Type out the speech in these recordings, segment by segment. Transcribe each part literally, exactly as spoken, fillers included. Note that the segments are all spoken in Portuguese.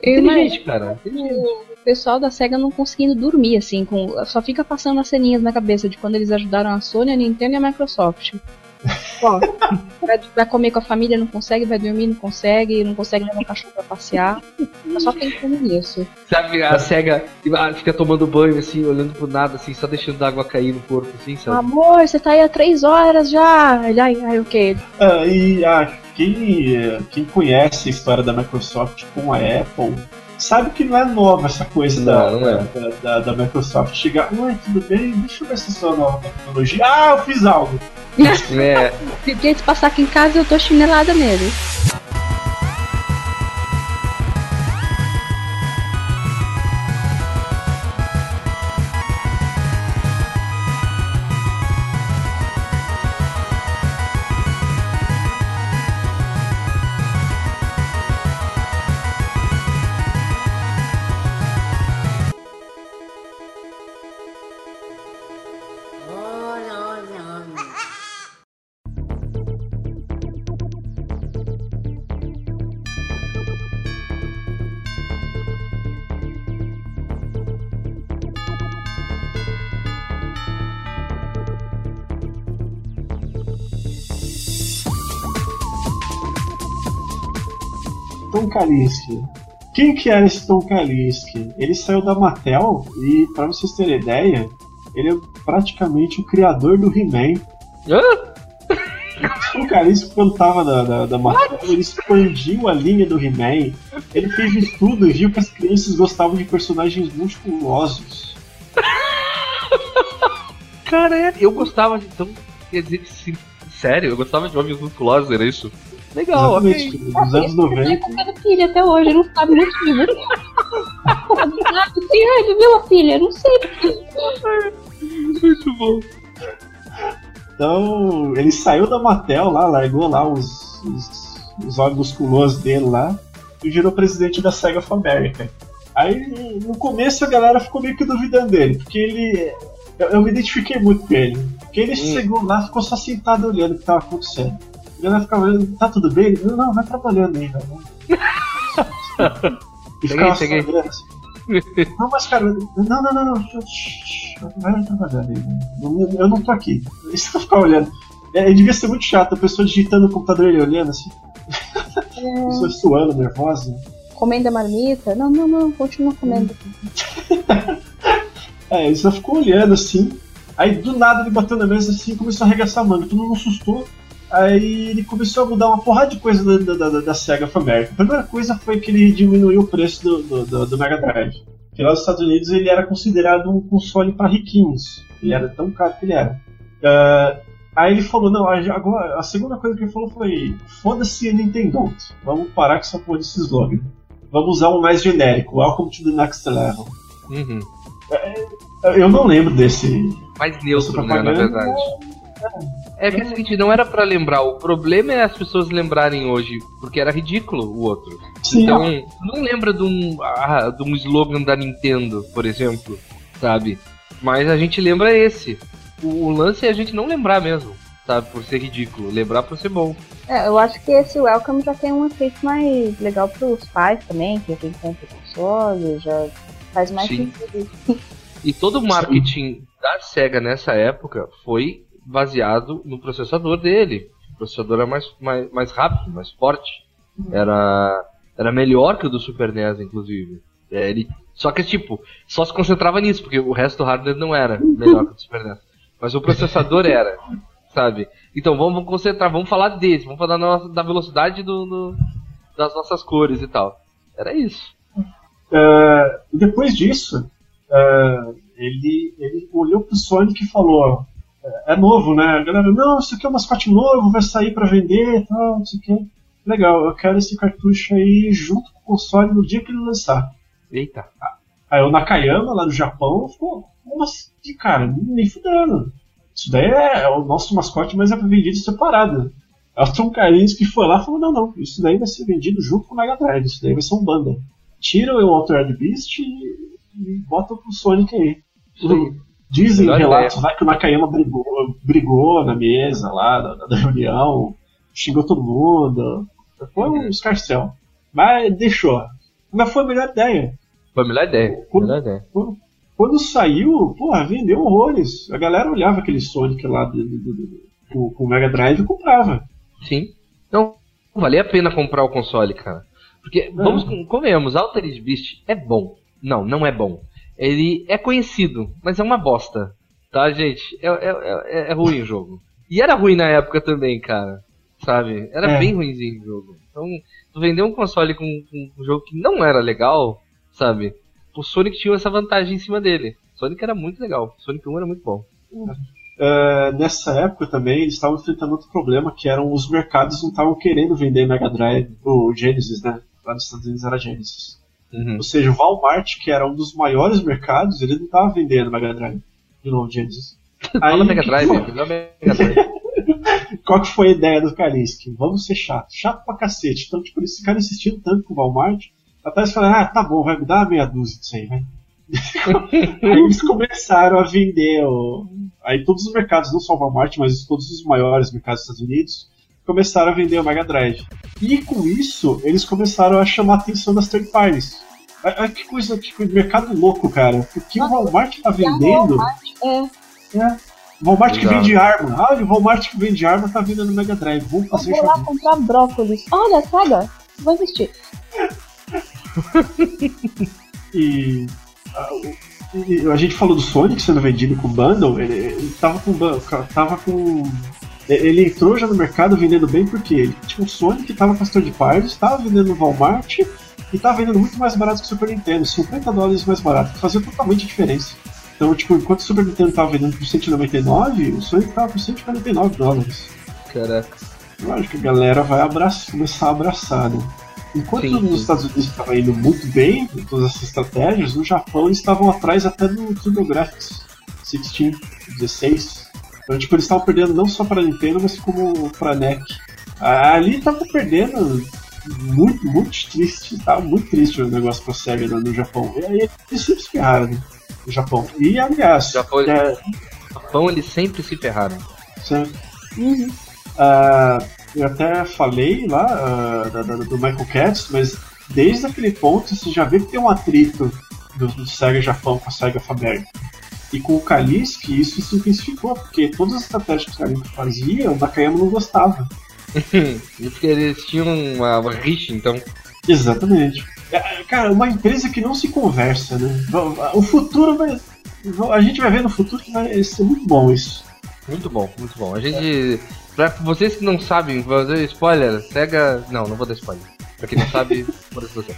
Eu Inteligente, imagino cara. Inteligente. o pessoal da SEGA não conseguindo dormir, assim, com, só fica passando as ceninhas na cabeça de quando eles ajudaram a Sony, a Nintendo e a Microsoft. Ó, vai, vai comer com a família, não consegue, vai dormir, não consegue, não consegue levar o cachorro pra passear. Tá só pensando nisso. Sabe, a SEGA fica tomando banho, assim, olhando pro nada, assim, só deixando a água cair no corpo, assim, sabe? Amor, você tá aí há três horas já. Ele, ai, ai, o quê? Ah, e ah, quem, quem conhece a história da Microsoft com a Apple sabe que não é nova essa coisa Não, da, não é. da, da, da Microsoft chegar. Oi, tudo bem? Deixa eu ver se é sua nova tecnologia. Ah, eu fiz algo. É. Se se passar aqui em casa, eu tô chinelada nele. Tom Kalinske. Quem que era esse Tom Kalinske? Ele saiu da Mattel e, pra vocês terem ideia, ele é praticamente o criador do He-Man. Hã? O Kalinske, quando tava da, da, da Mattel, ele expandiu a linha do He-Man. Ele fez estudo e viu que as crianças gostavam de personagens musculosos. Cara, eu gostava de. Então, quer dizer que sim. Sério, eu gostava de homens musculosos, era isso? Legal, ok. Exatamente, dos anos noventa. Ele filha até hoje, ele não sabe muito filho. Sim, ai, viveu a filha, não sei. Muito bom. Então, ele saiu da Mattel lá, largou lá os, os, os olhos musculosos dele lá e virou presidente da Sega of America. Aí, no começo, a galera ficou meio que duvidando dele, porque ele... Eu, eu me identifiquei muito com ele. Porque ele hum. chegou lá, ficou só sentado olhando o que estava acontecendo. A galera ficava olhando, tá tudo bem? Ele, não, não, vai trabalhando aí, velho. E ficava só olhando assim. Não, mas cara, não, não, não, não, vai trabalhando aí. Eu, eu não tô aqui. Isso ficar olhando. É, devia ser muito chato, a pessoa digitando no computador e ele olhando assim. É. A pessoa suando, nervosa. Comendo a marmita? Não, não, não, continua comendo. É, ele só ficou olhando assim. Aí do nada ele bateu na mesa assim e começou a arregaçar a manga. Todo mundo assustou. Aí ele começou a mudar uma porrada de coisa da, da, da, da Sega of America. A primeira coisa foi que ele diminuiu o preço do, do, do, do Mega Drive. Porque lá nos Estados Unidos ele era considerado um console para riquinhos. Ele era tão caro que ele era. Uh, aí ele falou, não, agora a segunda coisa que ele falou foi: foda-se a Nintendo. Vamos parar com essa porra desse slogan. Vamos usar um mais genérico. Welcome to the next level. Uhum. Eu não lembro desse. Mais neutro, né, na verdade. É que é o seguinte, não era pra lembrar. O problema é as pessoas lembrarem hoje, porque era ridículo o outro. Sim, então, não lembra de um, ah, de um slogan da Nintendo, por exemplo, sabe? Mas a gente lembra esse. O, o lance é a gente não lembrar mesmo, sabe? Por ser ridículo. Lembrar por ser bom. É, eu acho que esse Welcome já tem um efeito mais legal pros pais também, que quem compra o console, já faz mais Sim. sentido. E todo o marketing da SEGA nessa época foi baseado no processador dele. O processador era mais, mais, mais rápido, mais forte. Era, era melhor que o do Super N E S, inclusive. É, ele, só que, tipo, só se concentrava nisso, porque o resto do hardware não era melhor que o do Super N E S. Mas o processador era, sabe? Então vamos, vamos concentrar, vamos falar desse, vamos falar da, nossa, da velocidade do, do, das nossas cores e tal. Era isso. Uh, depois disso, uh, ele, ele olhou pro Sonic e falou: é novo, né? A galera, não, isso aqui é um mascote novo, vai sair pra vender e tal, não sei o que. Legal, eu quero esse cartucho aí junto com o console no dia que ele lançar. Eita. Aí o Nakayama, lá do Japão, falou: como assim, cara? Nem fudendo. Isso daí é o nosso mascote, mas é vendido separado. Aí o Tom Kalinske que foi lá e falou: não, não, isso daí vai ser vendido junto com o Mega Drive, isso daí vai ser um bundle. Tira o Altered Beast e, e bota pro Sonic aí. Sim. Dizem Melhor relatos ideia. lá que o Nakayama brigou, brigou na mesa lá da, da reunião, xingou todo mundo, foi um escarcel. Mas deixou. Mas foi a melhor ideia. Foi a melhor ideia. Quando, melhor ideia. Quando, quando saiu, porra, vendeu horrores. A galera olhava aquele Sonic lá do, do, do, do, com, com o Mega Drive e comprava. Sim. Não, valia a pena comprar o console, cara. Porque, é. vamos, convenhamos, Altered Beast é bom. Não, não é bom. Ele é conhecido, mas é uma bosta. Tá, gente? É, é, é, é ruim o jogo. E era ruim na época também, cara. Sabe? Era é. bem ruimzinho o jogo. Então, tu vender um console com, com um jogo que não era legal, sabe? O Sonic tinha essa vantagem em cima dele. Sonic era muito legal. Sonic um era muito bom. Uh, nessa época também, eles estavam enfrentando outro problema, que eram os mercados não estavam querendo vender Mega Drive, o Genesis, né? Lá nos Estados Unidos era Genesis. Uhum. Ou seja, o Walmart, que era um dos maiores mercados, ele não estava vendendo Mega Drive. De novo, Genesis. Fala Mega Drive, Mega Drive. Qual que foi a ideia do Kaliski? Vamos ser chato. Chato pra cacete. Então, tipo, eles ficaram insistindo tanto com o Walmart, até eles falaram, ah, tá bom, vai me dar meia dúzia disso aí, vai. Aí eles começaram a vender o... Aí todos os mercados, não só o Walmart, mas todos os maiores mercados dos Estados Unidos, começaram a vender o Mega Drive. E com isso, eles começaram a chamar a atenção das third parties. Olha que coisa, tipo, mercado louco, cara. Porque o Walmart tá vendendo... É. É. O Walmart que vende arma. Ah, o Walmart que vende arma tá vendendo Mega Drive. Vamos fazer Eu vou lá comprar brócolis. Olha, Saga, vou investir. E a, e a gente falou do Sonic sendo vendido com bundle. Ele, ele tava com tava com ele entrou já no mercado vendendo bem porque ele tinha um Sonic que tava com as third parties, tava vendendo no Walmart e tava vendendo muito mais barato que o Super Nintendo, cinquenta dólares mais barato, que fazia totalmente diferença. Então, tipo, enquanto o Super Nintendo tava vendendo por cento e noventa e nove, o Sonic tava por cento e quarenta e nove dólares. Caraca. Eu acho que a galera vai abraçar, começar a abraçar, né? Enquanto sim, sim. nos Estados Unidos estava indo muito bem com todas essas estratégias, no Japão eles estavam atrás até do TurboGrafx dezesseis, dezesseis. Então, tipo, eles estavam perdendo não só para a Nintendo, mas como para a N E C. Ali estavam perdendo muito, muito triste. Estava muito triste o negócio para a Sega no, no Japão. E aí eles sempre se ferraram, né, no Japão. E, aliás... Japão, é... Japão eles sempre se ferraram. Certo. Uhum. Uh, eu até falei lá uh, da, da, do Michael Katz, mas desde aquele ponto você já vê que tem um atrito do, do Sega Japão com a Sega Faberg. E com o Kaliski isso se intensificou, porque todas as estratégias que o Kaliski fazia, o Nakayama não gostava. Porque eles tinham uma, uma rixa, então. Exatamente. É, cara, uma empresa que não se conversa, né? O futuro vai. A gente vai ver no futuro que vai ser muito bom isso. Muito bom, muito bom. A gente. Pra vocês que não sabem, vou fazer spoiler, Sega. Não, não vou dar spoiler. Pra quem não sabe, vou dar você.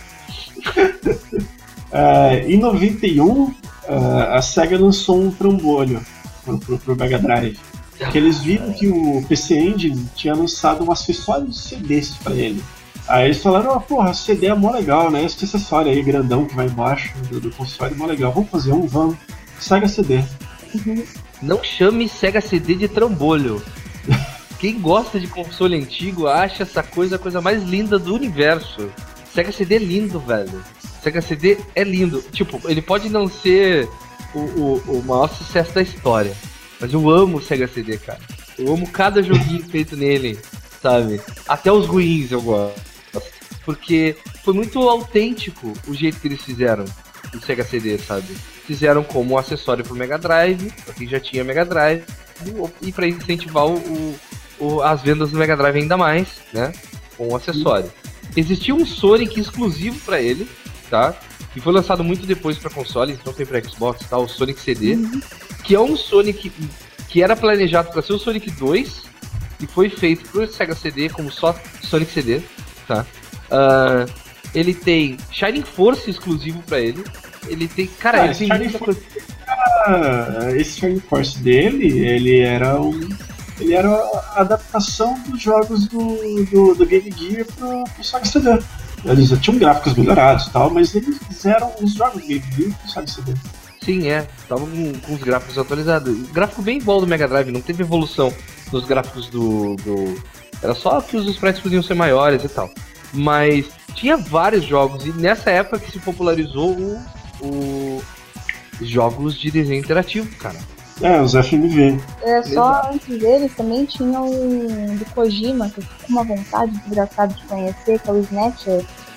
Uh, em noventa e um, uh, a Sega lançou um trambolho pro, pro, pro Mega Drive. Que eles viram que o P C Engine tinha lançado um acessório de C Ds pra ele. Aí eles falaram, oh, porra, C D é mó legal, né? Esse acessório aí, grandão, que vai embaixo do, do console, é mó legal. Vamos fazer um, vamos. Sega C D. Uhum. Não chame Sega C D de trambolho. Quem gosta de console antigo acha essa coisa a coisa mais linda do universo. Sega C D é lindo, velho. Sega C D é lindo. Tipo, ele pode não ser o, o, o maior sucesso da história, mas eu amo o Sega C D, cara. Eu amo cada joguinho feito nele, sabe? Até os ruins eu gosto. Porque foi muito autêntico o jeito que eles fizeram o Sega C D, sabe? Fizeram como um acessório pro Mega Drive, pra quem já tinha Mega Drive, e pra incentivar o, o, as vendas do Mega Drive ainda mais, né? Com o acessório. Existia um Sonic exclusivo pra ele, tá? Que foi lançado muito depois pra console, então tem pra Xbox, tá? O Sonic C D, uhum. Que é um Sonic que era planejado pra ser o Sonic dois, e foi feito pro Sega C D como só Sonic C D, tá? Uh, ele tem Shining Force exclusivo pra ele. Ele tem. Cara, ah, ele tem muita coisa. Ah, esse Shining Force dele, ele era um. Ele era a adaptação dos jogos do, do, do Game Gear pro, pro Sega C D. Eles já tinham gráficos melhorados e tal, mas eles fizeram os jogos do Game Gear pro Sega C D. Sim, é. Estavam com, com os gráficos atualizados. Gráfico bem igual do Mega Drive, não teve evolução nos gráficos do. do... Era só que os sprites podiam ser maiores e tal. Mas tinha vários jogos, e nessa época que se popularizou o, o jogos de desenho interativo, cara. É, os F M V. É, só Exato. Antes deles também tinha o do Kojima, que eu fico com uma vontade desgraçada de conhecer, que é o Snatcher.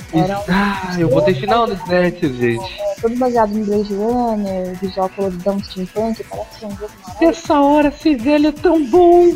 Era um... Ah, eu botei final no Snatcher, gente. É, todo baseado em Blade Runner, visual coloridão steampunk, parece um jogo maravilhoso. Essa hora ser velho é tão bom!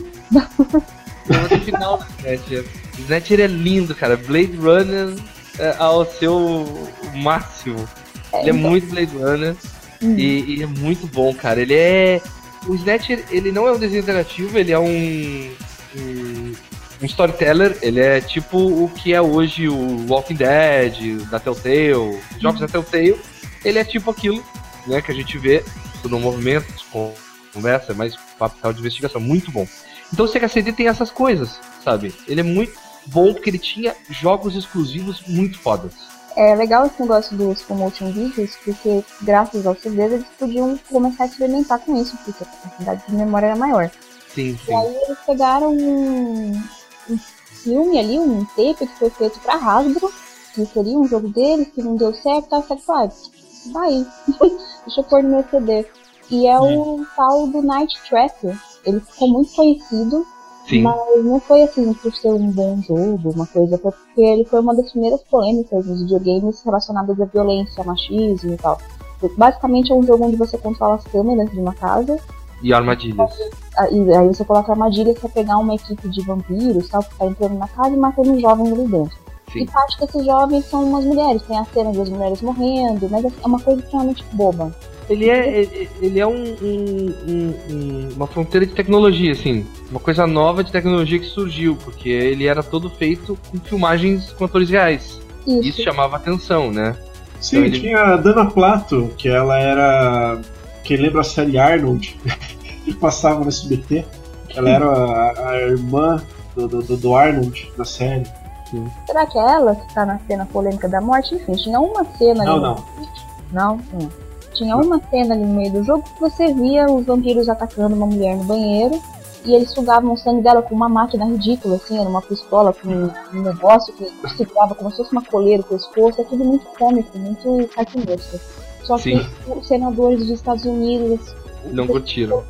Eu botei final no Snatcher. Snatcher é lindo, cara. Blade Runner é ao seu máximo. É, ele é então... muito Blade Runner hum. e, e é muito bom, cara. Ele é... O Snatcher, ele não é um desenho interativo, ele é um... um... um storyteller, ele é tipo o que é hoje o Walking Dead, da Telltale, os jogos da Telltale, ele é tipo aquilo, né, que a gente vê, tudo no movimento, com conversa, mais papel de investigação, muito bom. Então o Sega C D tem essas coisas, sabe? Ele é muito bom porque ele tinha jogos exclusivos muito fodas. É legal esse negócio dos full motion videos, porque graças aos C Ds eles podiam começar a experimentar com isso, porque a capacidade de memória era maior. Sim, sim. E aí eles pegaram um, um filme ali, um tape que foi feito pra Hasbro, que seria um jogo deles, que não deu certo, tá certo, ah, vai, deixa eu pôr no meu C D. E é o tal do Night Trap. Ele ficou muito conhecido, sim, mas não foi assim por ser um bom jogo, uma coisa, foi porque ele foi uma das primeiras polêmicas dos videogames relacionadas à violência, machismo e tal. Basicamente é um jogo onde você controla as câmeras de uma casa. E armadilhas. E aí você coloca armadilhas pra pegar uma equipe de vampiros, tal, que tá entrando na casa e matando um jovem ali dentro. Sim. E parte desses jovens são umas mulheres, tem a cena das mulheres morrendo, mas é uma coisa extremamente boba. Ele é, ele é um, um, um, uma fronteira de tecnologia, assim, uma coisa nova de tecnologia que surgiu, porque ele era todo feito com filmagens com atores reais. Isso, Isso chamava atenção, né? Sim, então ele... tinha a Dana Plato, que ela era... Quem lembra a série Arnold, que passava no S B T. Ela era a, a irmã do, do, do Arnold da série. Sim. Será que é ela que tá na cena polêmica da morte? Enfim, tinha uma cena não, ali. Não, não. Não? Tinha uma cena ali no meio do jogo que você via os vampiros atacando uma mulher no banheiro e eles sugavam o sangue dela com uma máquina ridícula, assim, era uma pistola com um negócio que segurava como se fosse uma coleira no pescoço. É tudo muito cômico, muito cartunesco. Só que Sim. os senadores dos Estados Unidos não curtiram.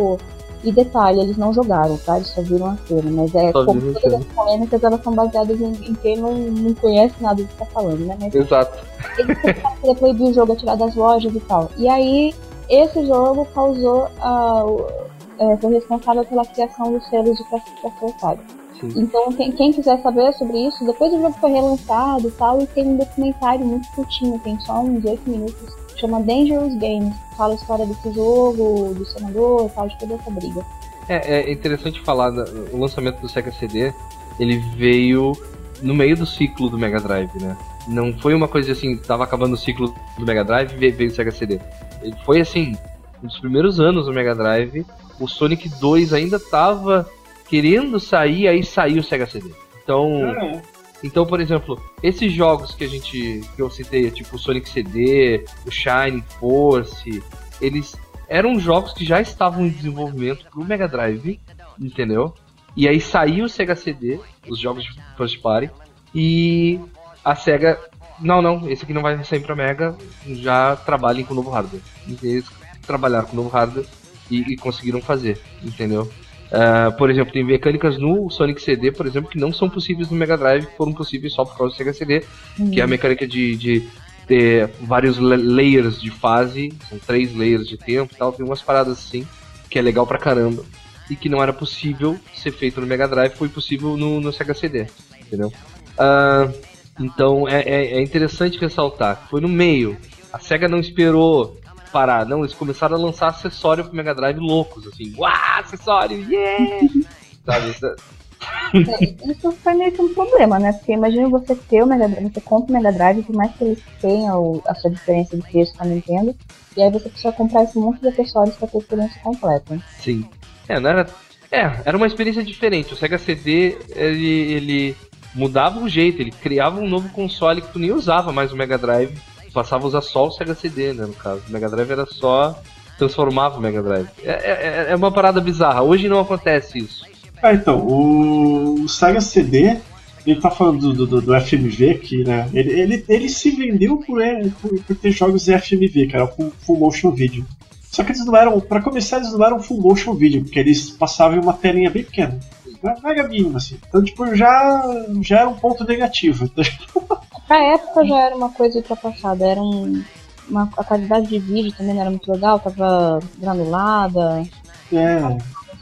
E detalhe, eles não jogaram, tá? Eles só viram a cena, mas é só como todas as polêmicas, elas são baseadas em, em quem não, não conhece nada do que tá falando, né? Mas exato. Eles queriam proibir o jogo a tirar das lojas e tal. E aí, esse jogo causou a. Uh, é, foi responsável pela criação dos selos de classificação etária. Então, quem, quem quiser saber sobre isso, depois o jogo foi relançado e tal, e tem um documentário muito curtinho, tem só uns oito minutos, chama Dangerous Games, fala a história desse jogo, do senador e tal, de toda essa briga. É, é interessante falar, o lançamento do Sega C D, ele veio no meio do ciclo do Mega Drive, né? Não foi uma coisa assim, tava acabando o ciclo do Mega Drive e veio o Sega C D. Ele foi assim, nos primeiros anos do Mega Drive, o Sonic dois ainda tava querendo sair, aí saiu o Sega C D. Então, é. então, por exemplo, esses jogos que a gente, que eu citei, tipo o Sonic C D, o Shining Force, eles eram jogos que já estavam em desenvolvimento pro Mega Drive, entendeu? E aí saiu o Sega C D, os jogos de First Party, e a Sega, não, não, esse aqui não vai sair pra Mega, já trabalhem com o novo hardware. E eles trabalharam com o novo hardware e, e conseguiram fazer, entendeu? Uh, por exemplo, tem mecânicas no Sonic C D, por exemplo, que não são possíveis no Mega Drive, que foram possíveis só por causa do Sega C D, uhum. que é a mecânica de, de ter vários layers de fase, são três layers de tempo e tal, tem umas paradas assim, que é legal pra caramba, e que não era possível ser feito no Mega Drive, foi possível no, no Sega C D, entendeu? Uh, então é, é, é interessante ressaltar, foi no meio, a Sega não esperou parar, não, eles começaram a lançar acessório pro Mega Drive loucos, assim, uau, acessório, yeah! Sabe, isso... É, isso foi meio que um problema, né, porque imagina você ter o Mega Drive, você compra o Mega Drive, por mais que eles tenham a sua diferença de preço com a Nintendo, e aí você precisa comprar esse monte de acessórios pra ter a experiência completa. Sim, é, não era... É, era uma experiência diferente, o Sega C D, ele, ele mudava o jeito, ele criava um novo console que tu nem usava mais o Mega Drive, passava a usar só o Sega C D, né, no caso. O Mega Drive era só... transformava o Mega Drive. É, é, é uma parada bizarra. Hoje não acontece isso. Ah, então, o, o Sega C D, ele tá falando do, do, do F M V aqui, né? Ele, ele, ele se vendeu por, por, por ter jogos em F M V, que era full, full motion video. Só que eles não eram... Pra começar, eles não eram full motion video, porque eles passavam em uma telinha bem pequena. Mega mínima, assim. Então, tipo, já, já era um ponto negativo. Então, Pra época já era uma coisa ultrapassada, era um, uma, a qualidade de vídeo também não era muito legal, tava granulada. É.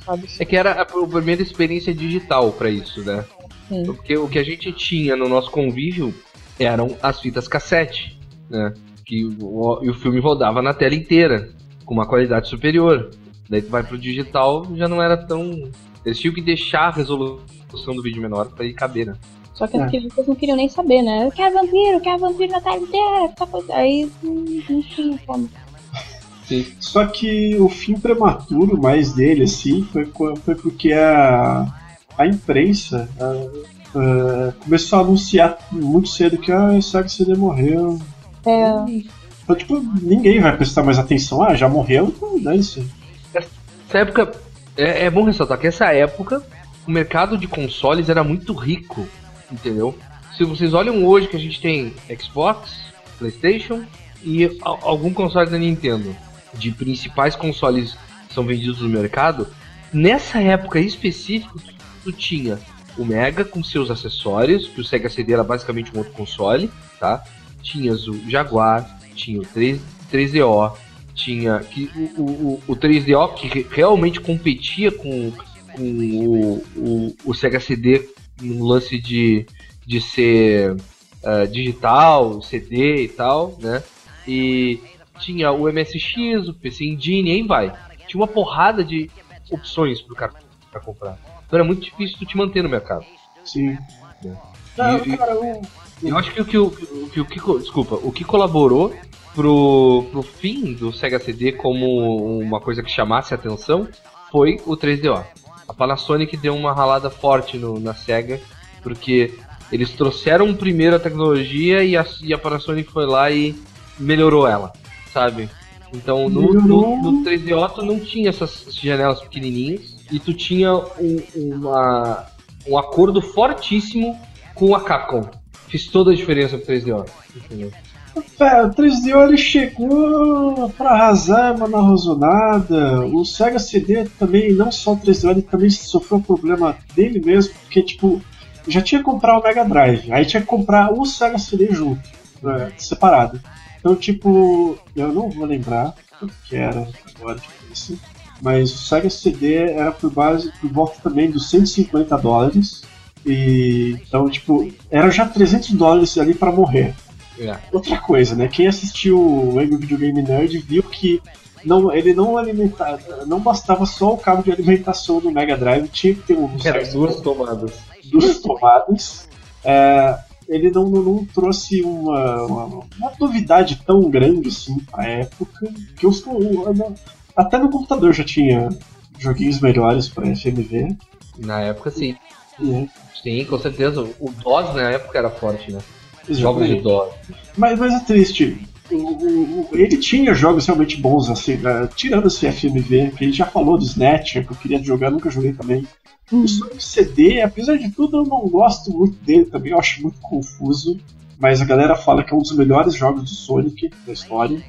É que era a primeira experiência digital pra isso, né? Sim. Porque o que a gente tinha no nosso convívio eram as fitas cassete, né? Que o, e o filme rodava na tela inteira, com uma qualidade superior. Daí tu vai pro digital, já não era tão... Eles tinham que deixar a resolução do vídeo menor pra ir caber, né? Só que as É. crianças não queriam nem saber, né? Eu quero vampiro, eu quero vampiro na tela inteira. Tá coisa... Aí não, não tinha como. Sim. Só que o fim prematuro mais dele, assim, foi, co- foi porque a, a imprensa a- a- começou a anunciar muito cedo que ah, o Sega C D morreu. É, Então, tipo, ninguém vai prestar mais atenção. Ah, já morreu, então dane-se. Essa época, é, é bom ressaltar que essa época, o mercado de consoles era muito rico, entendeu? Se vocês olham hoje que a gente tem Xbox, PlayStation e a- algum console da Nintendo, de principais consoles que são vendidos no mercado, nessa época específica, tu tinha o Mega com seus acessórios, que o Sega C D era basicamente um outro console, tá? Tinhas o Jaguar, tinha o três, três D O, tinha que, o, o, o três D O que re- realmente competia com, com o, o, o Sega C D no lance de, de ser uh, digital, C D e tal, né? E tinha o M S X, o P C Engine, e aí vai. Tinha uma porrada de opções pro cara pra comprar. Então era muito difícil tu te manter no mercado. Sim. É. Não, E- e- cara, o- Eu acho que o que, o, o, que, o que co- desculpa, o que colaborou pro, pro fim do Sega C D como uma coisa que chamasse a atenção foi o três D O. A Panasonic deu uma ralada forte no, na Sega, porque eles trouxeram primeiro a tecnologia e a, e a Panasonic foi lá e melhorou ela, sabe? Então no, no, no três D O tu não tinha essas janelas pequenininhas e tu tinha um, uma, um acordo fortíssimo com a Capcom. Fiz toda a diferença pro três D O. Entendeu? É, o três D O ele chegou pra arrasar, mas não arrasou nada. O Sega C D também, não só o três D O, ele também sofreu um problema dele mesmo, porque tipo, já tinha que comprar o Mega Drive, aí tinha que comprar o Sega C D junto, né, separado. Então tipo, eu não vou lembrar quanto que era agora de preço, mas o Sega C D era por base, por volta também dos cento e cinquenta dólares. E então, tipo, era já trezentos dólares ali pra morrer. É. Outra coisa, né? Quem assistiu o Angry Video Game Nerd viu que não, ele não alimentava, não bastava só o cabo de alimentação do Mega Drive, tinha que ter um Era duas tomadas. duas tomadas. É, ele não, não, não trouxe uma, uma, uma novidade tão grande assim pra época, que os, o- até no computador já tinha joguinhos melhores pra F M V. Na época, sim. Né? Sim, com certeza. O DOS na época era forte, né? Jogos de Exatamente. DOS. Mas, mas é triste. O, o- o- ele tinha jogos realmente bons, assim, né? Tirando esse F M V, que a gente já falou do Snatcher, que eu queria jogar, nunca joguei também. Hum. O Sonic C D, apesar de tudo, eu não gosto muito dele também, eu acho muito confuso. Mas a galera fala que é um dos melhores jogos do Sonic da história.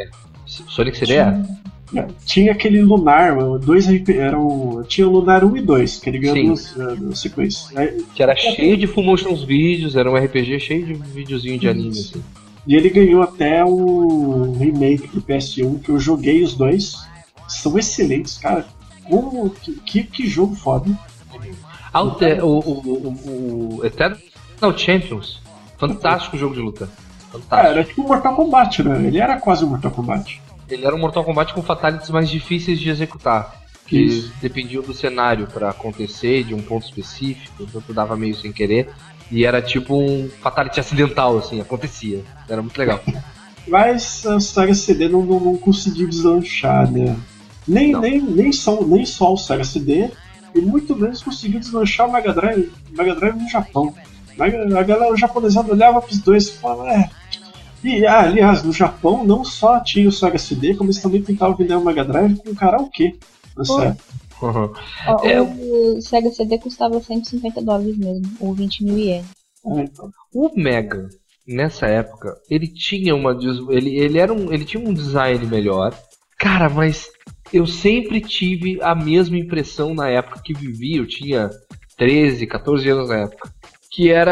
Sonic C D é? Tinha aquele Lunar, dois R P, eram, tinha o Lunar um e dois, que ele ganhou Sim. duas, uh, duas sequências. Aí- Que era cheio de full motion vídeos, era um R P G cheio de videozinho de anime, assim. E ele ganhou até o remake pro P S um, que eu joguei os dois. São excelentes, cara. Como, que, que, que jogo foda. Ah, o, te- o, o, o, o Eternal Champions. Fantástico jogo de luta. Cara, Fantástico. era tipo um Mortal Kombat, né? Ele era quase um Mortal Kombat. Ele era um Mortal Kombat com fatalities mais difíceis de executar. Que Isso. dependiam do cenário pra acontecer, de um ponto específico, então tu dava meio sem querer. E era tipo um fatality acidental, assim, acontecia. Era muito legal. Mas a Sega C D não, não, não conseguiu deslanchar, né? Nem, Não. nem, nem, só, nem só o Sega C D, e muito menos conseguiu deslanchar o Mega Drive, Mega Drive no Japão. A galera japonesada olhava pros dois e falava, é. E, ah, aliás, no Japão não só tinha o Sega C D, como eles também tentavam vender o Mega Drive com karaokê. Nessa época. Uhum. Ó, É, o Sega C D custava cento e cinquenta dólares mesmo, ou vinte mil ienes. É, então. O Mega, nessa época, ele tinha uma. des- Ele, ele, era um, ele tinha um design melhor. Cara, mas eu sempre tive a mesma impressão na época que vivi. Eu tinha treze, catorze anos na época. Que era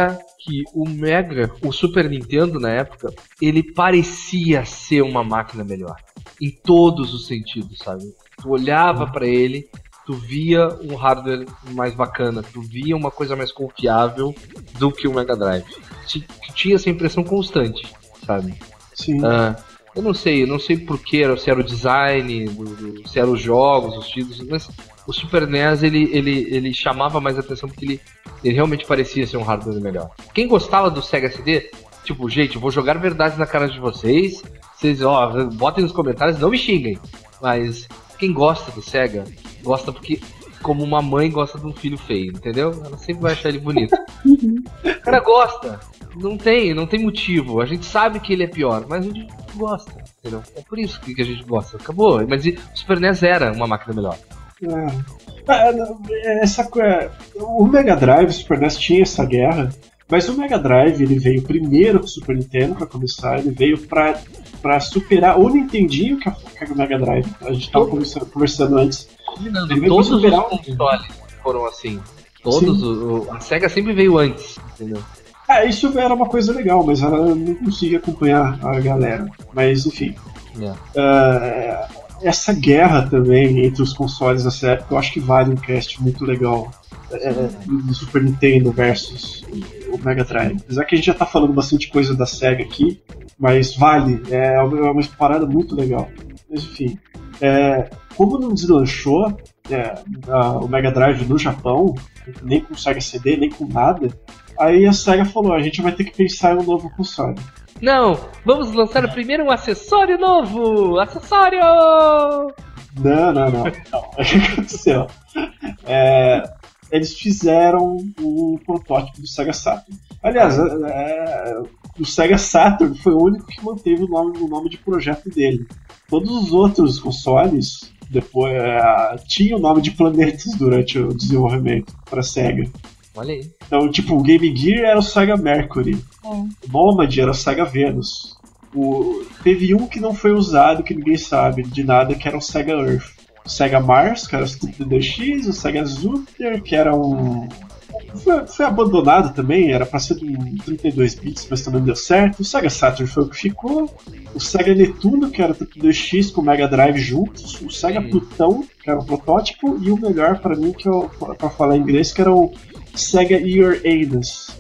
que o Mega, o Super Nintendo na época, ele parecia ser uma máquina melhor. Em todos os sentidos, sabe? Tu olhava pra ele, tu via um hardware mais bacana, tu via uma coisa mais confiável do que o Mega Drive. Tu tinha essa impressão constante, sabe? Sim. Ah, eu não sei, eu não sei porquê, se era o design, do, do, se eram os jogos, os títulos, mas o Super N E S ele, ele, ele chamava mais atenção porque ele, ele realmente parecia ser um hardware melhor. Quem gostava do Sega C D, tipo, gente, eu vou jogar verdades na cara de vocês, vocês, ó, botem nos comentários, não me xinguem, mas quem gosta do Sega, gosta porque, como uma mãe gosta de um filho feio, entendeu? Ela sempre vai achar ele bonito. O cara gosta, não tem, não tem motivo, a gente sabe que ele é pior, mas a gente gosta, entendeu? É por isso que a gente gosta, acabou. Mas o Super N E S era uma máquina melhor. É, essa, o Mega Drive, o Super N E S tinha essa guerra, mas o Mega Drive ele veio primeiro com o Super Nintendo para começar, ele veio para para superar o Nintendinho que é o Mega Drive. A gente estava conversando, conversando antes. Todos os consoles foram assim. Todos, o, a Sega sempre veio antes, entendeu? É, isso era uma coisa legal, mas ela não conseguia acompanhar a galera. Mas enfim. Yeah. Uh, essa guerra também entre os consoles dessa época, eu acho que vale um cast muito legal. É, do Super Nintendo versus o Mega Drive. Apesar que a gente já tá falando bastante coisa da Sega aqui, mas vale, é uma parada muito legal. Mas enfim, é, como não deslanchou é, a, o Mega Drive no Japão, nem com Sega C D, nem com nada, aí a Sega falou, a gente vai ter que pensar em um novo console. Não, vamos lançar primeiro um acessório novo! Acessório! Não, não, não. não. O que aconteceu? É, eles fizeram o protótipo do Sega Saturn. Aliás, é, o Sega Saturn foi o único que manteve o nome, o nome de projeto dele. Todos os outros consoles depois é, tinham o nome de planetas durante o desenvolvimento para Sega. Olha aí. Então, tipo, o Game Gear era o Sega Mercury, É. o Nomad era o Sega Venus. O... Teve um que não foi usado, que ninguém sabe de nada, que era o Sega Earth. O Sega Mars, que era o trinta e dois X, o Sega Jupiter, que era um... Foi, foi abandonado também, era pra ser um trinta e dois bits, mas também não deu certo. O Sega Saturn foi o que ficou. O Sega Netuno, que era o trinta e dois X com o Mega Drive juntos. O Sega Sim. Plutão, que era o protótipo. E o melhor pra mim, que eu, pra falar em inglês, que era o Sega Your Anus.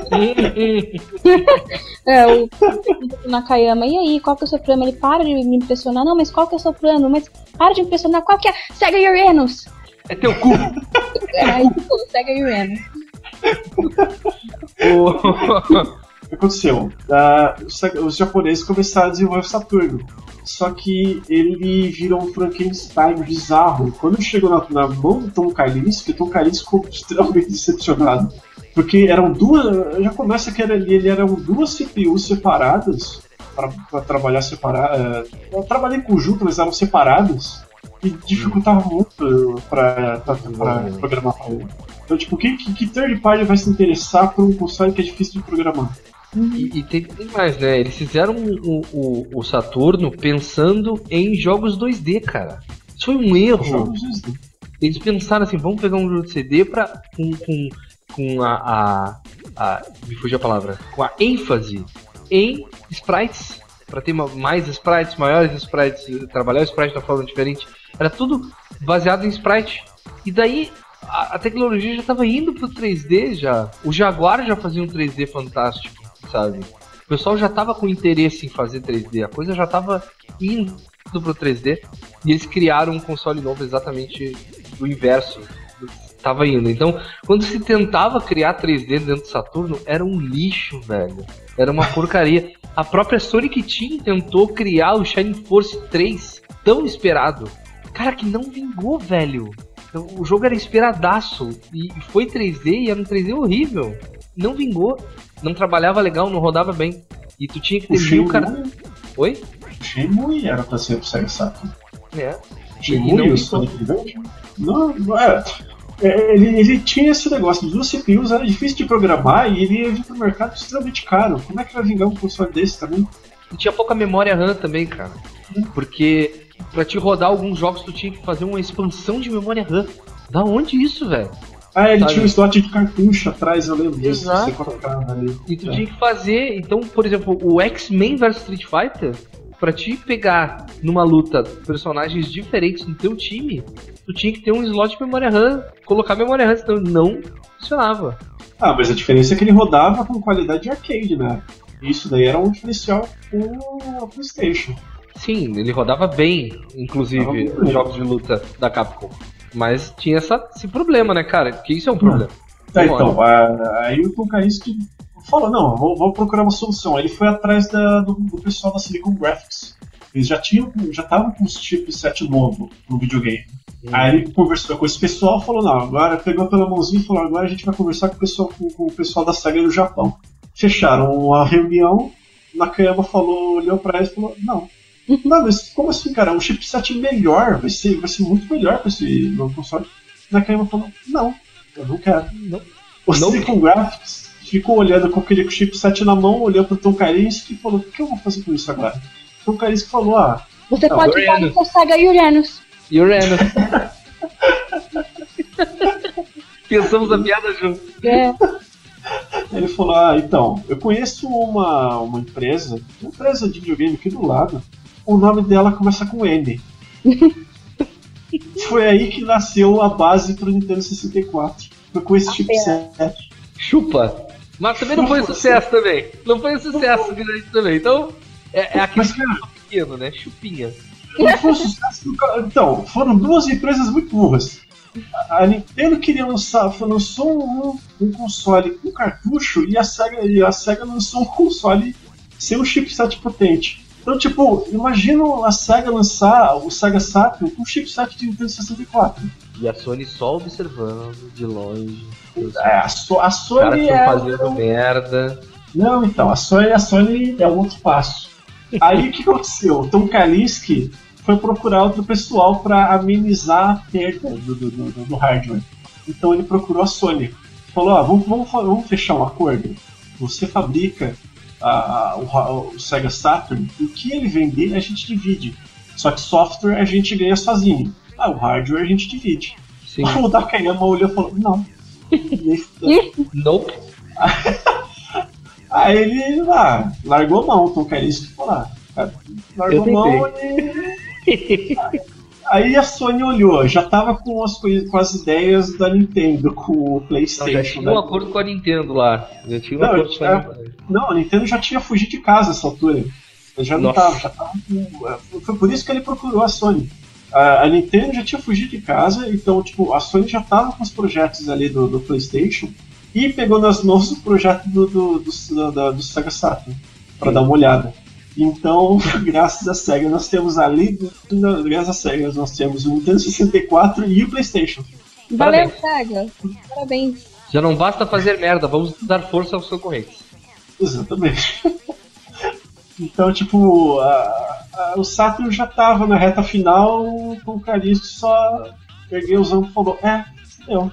É, o Nakayama, e aí, qual que é o seu plano? Ele para de me impressionar, não, mas qual que é o seu plano? Mas para de me impressionar, qual que é? Sega Your Anus! É teu cu! É, aí ficou, Sega Your Anus. O que aconteceu? Uh, os, os japoneses começaram a desenvolver o Saturno. Só que ele virou um Frankenstein bizarro. Quando chegou na, na mão do Tom Kalinske, o Tom Kalinske ficou extremamente decepcionado. Porque eram duas. Já começa que era, ele eram duas C P Us separadas para trabalhar separado. Eu trabalhei em conjunto, mas eram separadas. E dificultava muito para programar para ele. Então, tipo, que, que, que third party vai se interessar por um console que é difícil de programar? E, e tem, tem mais, né? Eles fizeram o, o, o Saturno pensando em jogos dois D, cara. Isso foi um erro. Jogos dois D. Eles pensaram assim, vamos pegar um jogo de C D pra, com, com, com a, a, a... Me fugiu a palavra. Com a ênfase em sprites. Pra ter mais sprites, maiores sprites, trabalhar o sprite de uma forma diferente. Era tudo baseado em sprite. E daí a, a tecnologia já estava indo pro três D já. O Jaguar já fazia um três D fantástico, sabe? O pessoal já estava com interesse em fazer três D. A coisa já estava indo pro três D. E eles criaram um console novo exatamente do inverso. Tava indo. Então, quando se tentava criar três D dentro do Saturno, era um lixo, velho. Era uma porcaria. A própria Sonic Team tentou criar o Shining Force três, tão esperado. Cara, que não vingou, velho. O jogo era esperadaço. E foi três D e era um três D horrível. Não vingou. Não trabalhava legal, não rodava bem. E tu tinha que ter mil cara... Oi? O Shenmue era pra ser pro Sega Saturn. É. O Shenmue e o Sonic Adventure? Não, não era. Ele, ele tinha esse negócio, os C P Us era difícil de programar e ele ia vir pro mercado extremamente caro. Como é que vai vingar um console desse também? E tinha pouca memória RAM também, cara. Porque pra te rodar alguns jogos tu tinha que fazer uma expansão de memória RAM. Da onde isso, velho? Ah, ele sabe? tinha um slot de cartucho atrás, eu lembro disso. Exato. Você colocava ali. E tu É. tinha que fazer, então, por exemplo, o X-Men versus Street Fighter, pra te pegar numa luta personagens diferentes no teu time, tu tinha que ter um slot de memória RAM, colocar memória RAM, senão não funcionava. Ah, mas a diferença é que ele rodava com qualidade de arcade, né? Isso daí era um diferencial com o PlayStation. Sim, ele rodava bem, inclusive, Rodava os bem. jogos de luta da Capcom. Mas tinha essa, esse problema, né, cara? Que isso é um problema. É, Vamos então, a- aí o Tom Kalinske falou, não, vou, vou procurar uma solução. Aí ele foi atrás da- do, do pessoal da Silicon Graphics. Eles já tinham, já estavam com os chipset novo no videogame. Hum. Aí ele conversou com esse pessoal e falou, não, agora pegou pela mãozinha e falou, agora a gente vai conversar com o pessoal, com, com o pessoal da Sega no Japão. Fecharam a reunião, Nakayama falou, olhou pra eles e falou, não. Não, mas como assim, cara? Um chipset melhor, vai ser, vai ser muito melhor pra esse novo console. Nakayama falou, não, eu não quero. Não. O Não. Silicon Graphics ficou olhando com aquele chipset na mão, olhou pro Tom Kalinske e falou, o que eu vou fazer com isso agora? O Tom Kalinske falou, ah, Você Não, pode usar Uranus. no Sega Uranus. Uranus. Pensamos a piada junto. É. ele falou, ah, então, eu conheço uma, uma empresa, uma empresa de videogame aqui do lado, o nome dela começa com N. Foi aí que nasceu a base pro Nintendo sessenta e quatro. Foi com esse chipset. Chupa. Mas também não foi sucesso também. Não foi um sucesso grande também. Então, é, é aquele Mas, cara, pequeno, né? Chupinha. não foi um sucesso do ca- Então, foram duas empresas muito burras. A Nintendo queria lançar, lançou um, um console com cartucho e a Sega, e a Sega lançou um console sem um chipset potente. Então, tipo, imagina a Sega lançar o Sega Saturn com um chipset de Nintendo sessenta e quatro. E a Sony só observando de longe. Os É, a, so, a caras Sony estão é. fazendo merda. Não, então, a Sony, a Sony é um outro passo. Aí o que aconteceu? O Tom Kalinske foi procurar outro pessoal para amenizar a perda do, do, do, do hardware. Então ele procurou a Sony. Falou, ah, vamos, vamos, vamos fechar um acordo. Você fabrica a, a, o, o Sega Saturn, o que ele vender a gente divide. Só que software a gente ganha sozinho. Ah, o hardware a gente divide. Sim. O Nakayama olhou e falou, não. E aí, Nope. Aí ele ah, largou a mão, o Tom Kalinske falou, ah, cara, largou a Eu mão e... Aí a Sony olhou, já tava com as, coisas, com as ideias da Nintendo, com o Então, PlayStation. já tinha né? um acordo com a Nintendo lá. Já tinha um Não, acordo com a já- Nintendo. Não, a Nintendo já tinha fugido de casa nessa altura. Ele já não Nossa. tava, já tava com... Foi por isso que ele procurou a Sony. A, a Nintendo já tinha fugido de casa, então tipo, a Sony já tava com os projetos ali do, do PlayStation e pegou nas mãos o projeto do, do, do, do, do Sega Saturn para dar uma olhada. Então, graças à Sega, nós temos ali, graças à Sega, nós temos o Nintendo sessenta e quatro e o PlayStation. Valeu, Sega. Parabéns. Já não basta fazer merda, vamos dar força aos concorrentes. Exatamente. Então, tipo, a, a, o Saturn já tava na reta final, com o Kalinske só ergueu os ombros e falou, é, eu.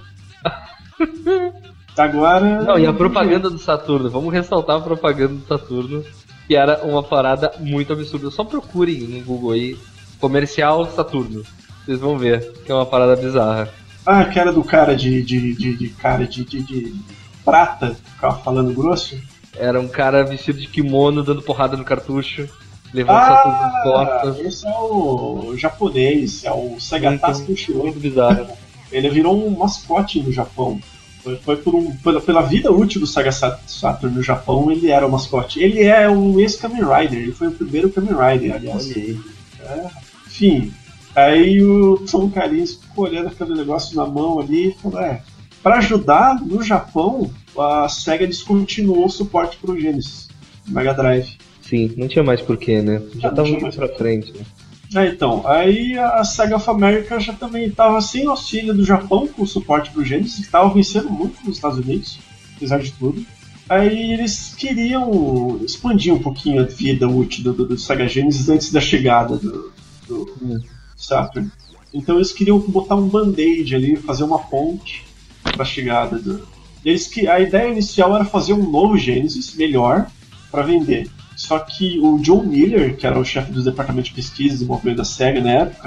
Agora... Não, e a propaganda do Saturno, vamos ressaltar a propaganda do Saturno, que era uma parada muito absurda. Só procurem no Google aí, comercial Saturno. Vocês vão ver que é uma parada bizarra. Ah, que era do cara de, de, de, de cara de, de, de prata, que ficava falando grosso. Era um cara vestido de kimono, dando porrada no cartucho, levando o Saturno nas Ah, costas. esse é o japonês, é o Sagatasu Shiro. Muito bizarro. Ele virou um mascote no Japão. Foi, foi por um, pela, pela vida útil do Sega Saturn no Japão, ele era o mascote. Ele é um ex-Kamen Rider, ele foi o primeiro Kamen Rider, aliás. Olha aí. É, enfim, aí o Tom Kalinske ficou olhando aquele negócio na mão ali e falou, é, pra ajudar, no Japão, a Sega descontinuou o suporte pro Genesis, Mega Drive. Sim, não tinha mais porquê, né? Já Não tava tinha muito mais pra frente, né? É, então, aí a Sega of America já também estava sem auxílio do Japão com o suporte pro Genesis, que estava vencendo muito nos Estados Unidos, apesar de tudo. Aí eles queriam expandir um pouquinho a vida útil do, do, do Sega Genesis antes da chegada do, do Hum. Saturn. Então eles queriam botar um band-aid ali, fazer uma ponte para a chegada do... Eles que a ideia inicial era fazer um novo Genesis melhor para vender. Só que o John Miller, que era o chefe do departamento de pesquisa e desenvolvimento da Sega na época,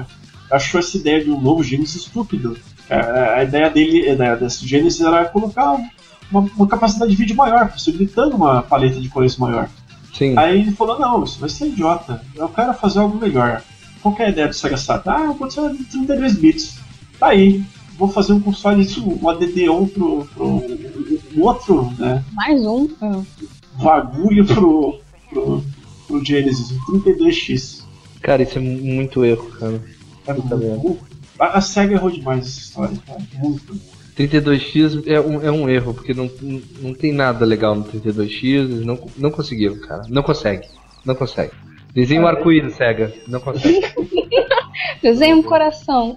achou essa ideia de um novo Genesis estúpido. A, a ideia dele, a ideia desse Genesis era colocar uma, uma capacidade de vídeo maior, possibilitando uma paleta de cores maior. Sim. Aí ele falou, não, isso vai ser idiota, eu quero fazer algo melhor. Qual que é a ideia do Sega Saturn? Ah, pode ser de trinta e dois bits. Tá aí, vou fazer um console, um A D D um pro, pro um outro, né? Mais um. Ah. Bagulho pro, pro, pro Genesis, trinta e dois x. Cara, isso é muito erro, cara. É muito, a, a SEGA errou demais essa história, cara. Muito. trinta e dois x é um, é um erro, porque não, não tem nada legal no trinta e dois x, eles não, não conseguiram, cara. Não consegue, não consegue. Desenha um arco-íris, SEGA, não consegue. Desenha um coração.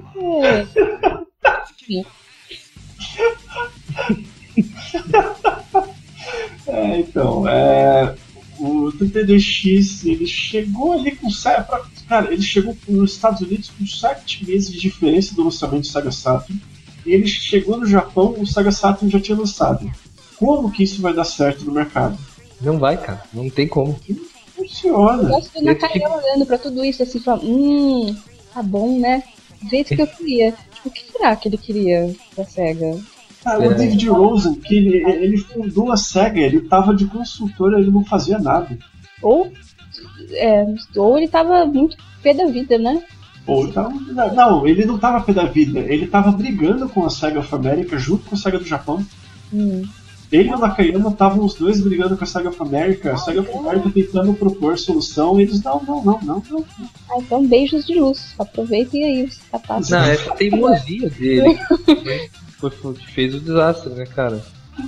É, então, é, o trinta e dois x ele chegou ali com sete, cara, ele chegou nos Estados Unidos com sete meses de diferença do lançamento do Sega Saturn. E ele chegou no Japão, o Sega Saturn já tinha lançado. Como que isso vai dar certo no mercado? Não vai, cara, não tem como. Funciona. Eu gosto do Nakayama olhando pra tudo isso assim, falando, hum, tá bom, né? Do jeito que eu queria. Tipo, o que será que ele queria da SEGA? Ah, o David Rosen, que ele, ele fundou a SEGA, ele tava de consultor, ele não fazia nada. Ou, é, ou ele tava muito pé da vida, né? Ou ele tava, não, ele não tava pé da vida, ele tava brigando com a SEGA of America junto com a SEGA do Japão. Hum. Ele e o Nakayama estavam os dois brigando com a SEGA of America, a SEGA of America tentando propor solução, e eles não, não, não, não, não. Ah, então beijos de luz, aproveitem aí os sapatos. Não, é a teimosia dele foi, foi que fez o desastre, né, cara?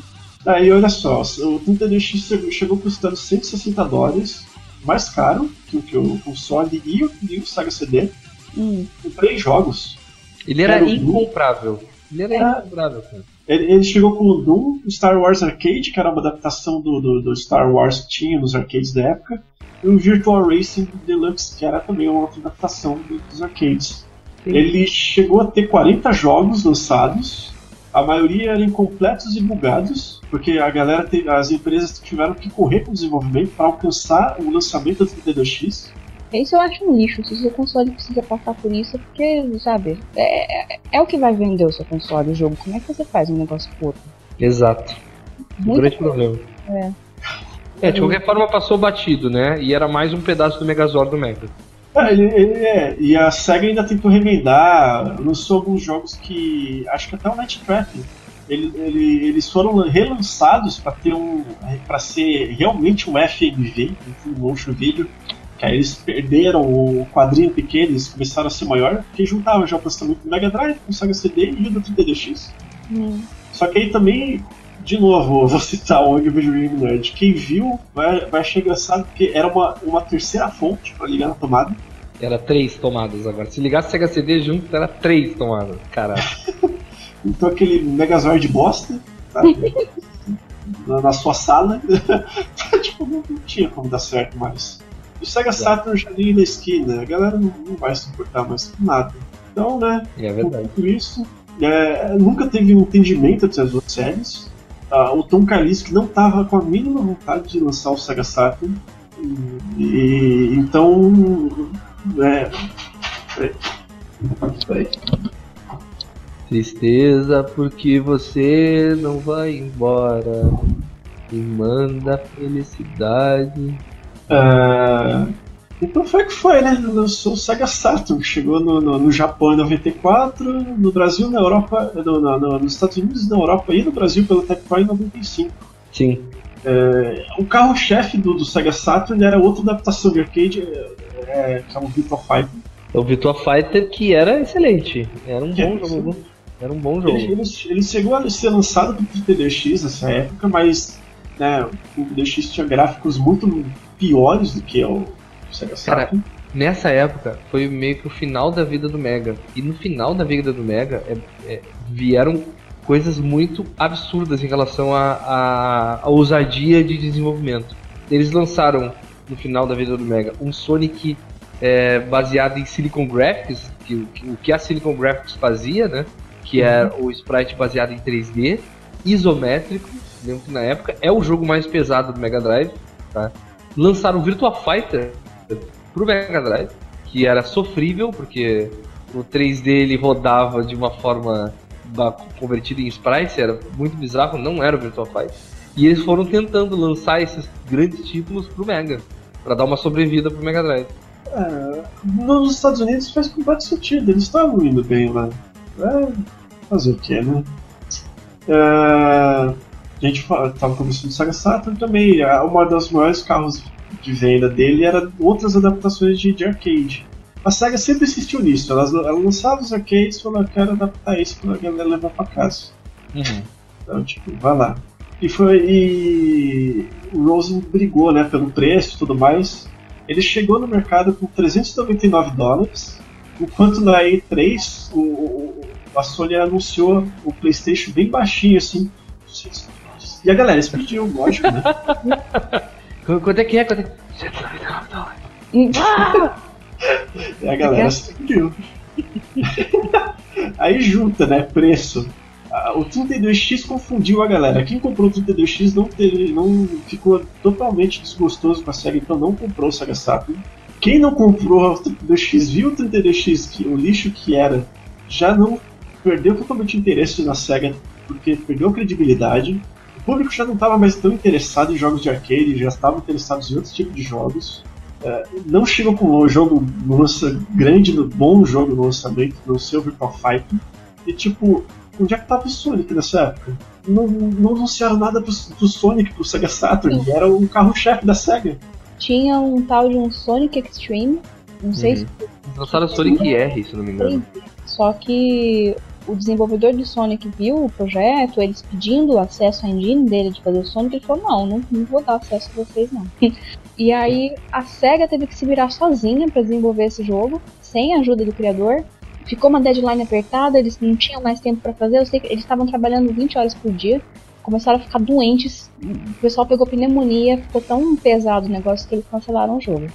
Aí olha só, o trinta e dois x chegou custando cento e sessenta dólares, mais caro que o, que o console e o, e o Sega C D, hum. com três jogos. Ele era, era incomprável. Ele era é. incomprável, cara. Ele, ele chegou com o Doom, Star Wars Arcade, que era uma adaptação do, do, do Star Wars que tinha nos arcades da época, e o Virtual Racing Deluxe, que era também uma outra adaptação dos arcades. Sim. Ele chegou a ter quarenta jogos lançados, a maioria eram incompletos e bugados, porque a galera te, as empresas tiveram que correr com o desenvolvimento para alcançar o lançamento do trinta e dois x. Isso eu acho um lixo, se o seu console precisa passar por isso, porque, sabe, é, é, é o que vai vender o seu console, o jogo. Como é que você faz um negócio por? Exato. Um grande problema. É. É, de qualquer forma passou batido, né? E era mais um pedaço do Megazord do Mega. É, ele, ele é, e a SEGA ainda tentou remendar, lançou alguns jogos que, acho que até o Night Trap, ele, ele, eles foram relançados para ter um, para ser realmente um F M V, um motion video. Aí eles perderam o quadrinho pequeno, eles começaram a ser maior, porque juntava já o processamento do Mega Drive com o Sega C D e o do trinta e dois x. Hum. Só que aí também, de novo, vou citar o Video Game Nerd. Quem viu vai, vai achar engraçado, porque era uma, uma terceira fonte para ligar na tomada. Era três tomadas agora. Se ligasse o Sega C D junto, era três tomadas. Caralho. Então aquele Megazord bosta, sabe? na, na sua sala. Tipo, não, não tinha como dar certo mais. O Sega Saturn já ali na esquina, a galera não, não vai se importar mais com nada. Então, né, é verdade. Com tudo isso, é, nunca teve um entendimento entre as duas séries. Ah, o Tom Kalinske não estava com a mínima vontade de lançar o Sega Saturn. E, e, então, é... Peraí. Tristeza porque você não vai embora e manda felicidade. Uh, então foi o que foi, né? Lançou o Sega Saturn, chegou no, no, no Japão em noventa e quatro, no Brasil, na Europa, no, no, no, nos Estados Unidos, na Europa e no Brasil pela Tectoy em noventa e cinco. Sim. Uh, o carro-chefe do, do Sega Saturn era outra adaptação de arcade, é, que é o Virtua Fighter. O Virtua Fighter que era excelente, era um que bom é, jogo. Era um bom jogo. Ele, ele, ele chegou a ser lançado pro trinta e dois x nessa época, mas né, o trinta e dois x tinha gráficos muito piores do que o Sega Saturn. Cara, nessa época foi meio que o final da vida do Mega. E no final da vida do Mega é, é, vieram coisas muito absurdas em relação à ousadia de desenvolvimento. Eles lançaram no final da vida do Mega um Sonic é, baseado em Silicon Graphics, que, que, o que a Silicon Graphics fazia, né? Que uhum. é o sprite baseado em três D, isométrico. Lembro que na época é o jogo mais pesado do Mega Drive, tá? Lançaram o Virtua Fighter pro Mega Drive, que era sofrível, porque o três D ele rodava de uma forma convertida em sprite, era muito bizarro, não era o Virtua Fighter. E eles foram tentando lançar esses grandes títulos pro Mega, pra dar uma sobrevida pro Mega Drive. É, nos Estados Unidos faz completo sentido, eles estavam indo bem lá. É, fazer o que, né? É, a gente estava conversando do Sega Saturn também. Uma das maiores carros de venda dele era outras adaptações de, de arcade. A Sega sempre insistiu nisso. Ela, ela lançava os arcades e falou: eu quero adaptar isso pra galera levar pra casa. Uhum. Então, tipo, vai lá. E foi. E o Rosen brigou, né, pelo preço e tudo mais. Ele chegou no mercado com trezentos e noventa e nove dólares, enquanto na E três o, o, a Sony anunciou o PlayStation bem baixinho, assim. E a galera explodiu, lógico, né? Quanto é que é? Quanto é que... cento e noventa e nove dólares. E a galera explodiu. Aí junta, né? Preço. O trinta e dois X confundiu a galera. Quem comprou o trinta e dois X não, teve, não ficou totalmente desgostoso com a Sega, então não comprou o Sega Saturn. Quem não comprou o trinta e dois X, viu o trinta e dois X, que o lixo que era, já não perdeu totalmente o interesse na Sega, porque perdeu a credibilidade. O público já não estava mais tão interessado em jogos de arcade, já estava interessado em outros tipos de jogos. É, não chegou com um jogo no lança, grande, bom jogo no lançamento, no seu Virtua Fighter. E tipo, onde é que tava o Sonic nessa época? Não, não anunciaram nada pro, pro Sonic, pro Sega Saturn, era o carro-chefe da Sega. Tinha um tal de um Sonic Extreme, não sei uhum. se... Lançaram Sonic R, se não me engano. Só que o desenvolvedor de Sonic viu o projeto, eles pedindo acesso à engine dele de fazer o Sonic, ele falou, não, não, não vou dar acesso a vocês não. E aí a SEGA teve que se virar sozinha para desenvolver esse jogo, sem a ajuda do criador. Ficou uma deadline apertada, eles não tinham mais tempo para fazer, eu sei que eles estavam trabalhando vinte horas por dia, começaram a ficar doentes, o pessoal pegou pneumonia, ficou tão pesado o negócio que eles cancelaram o jogo.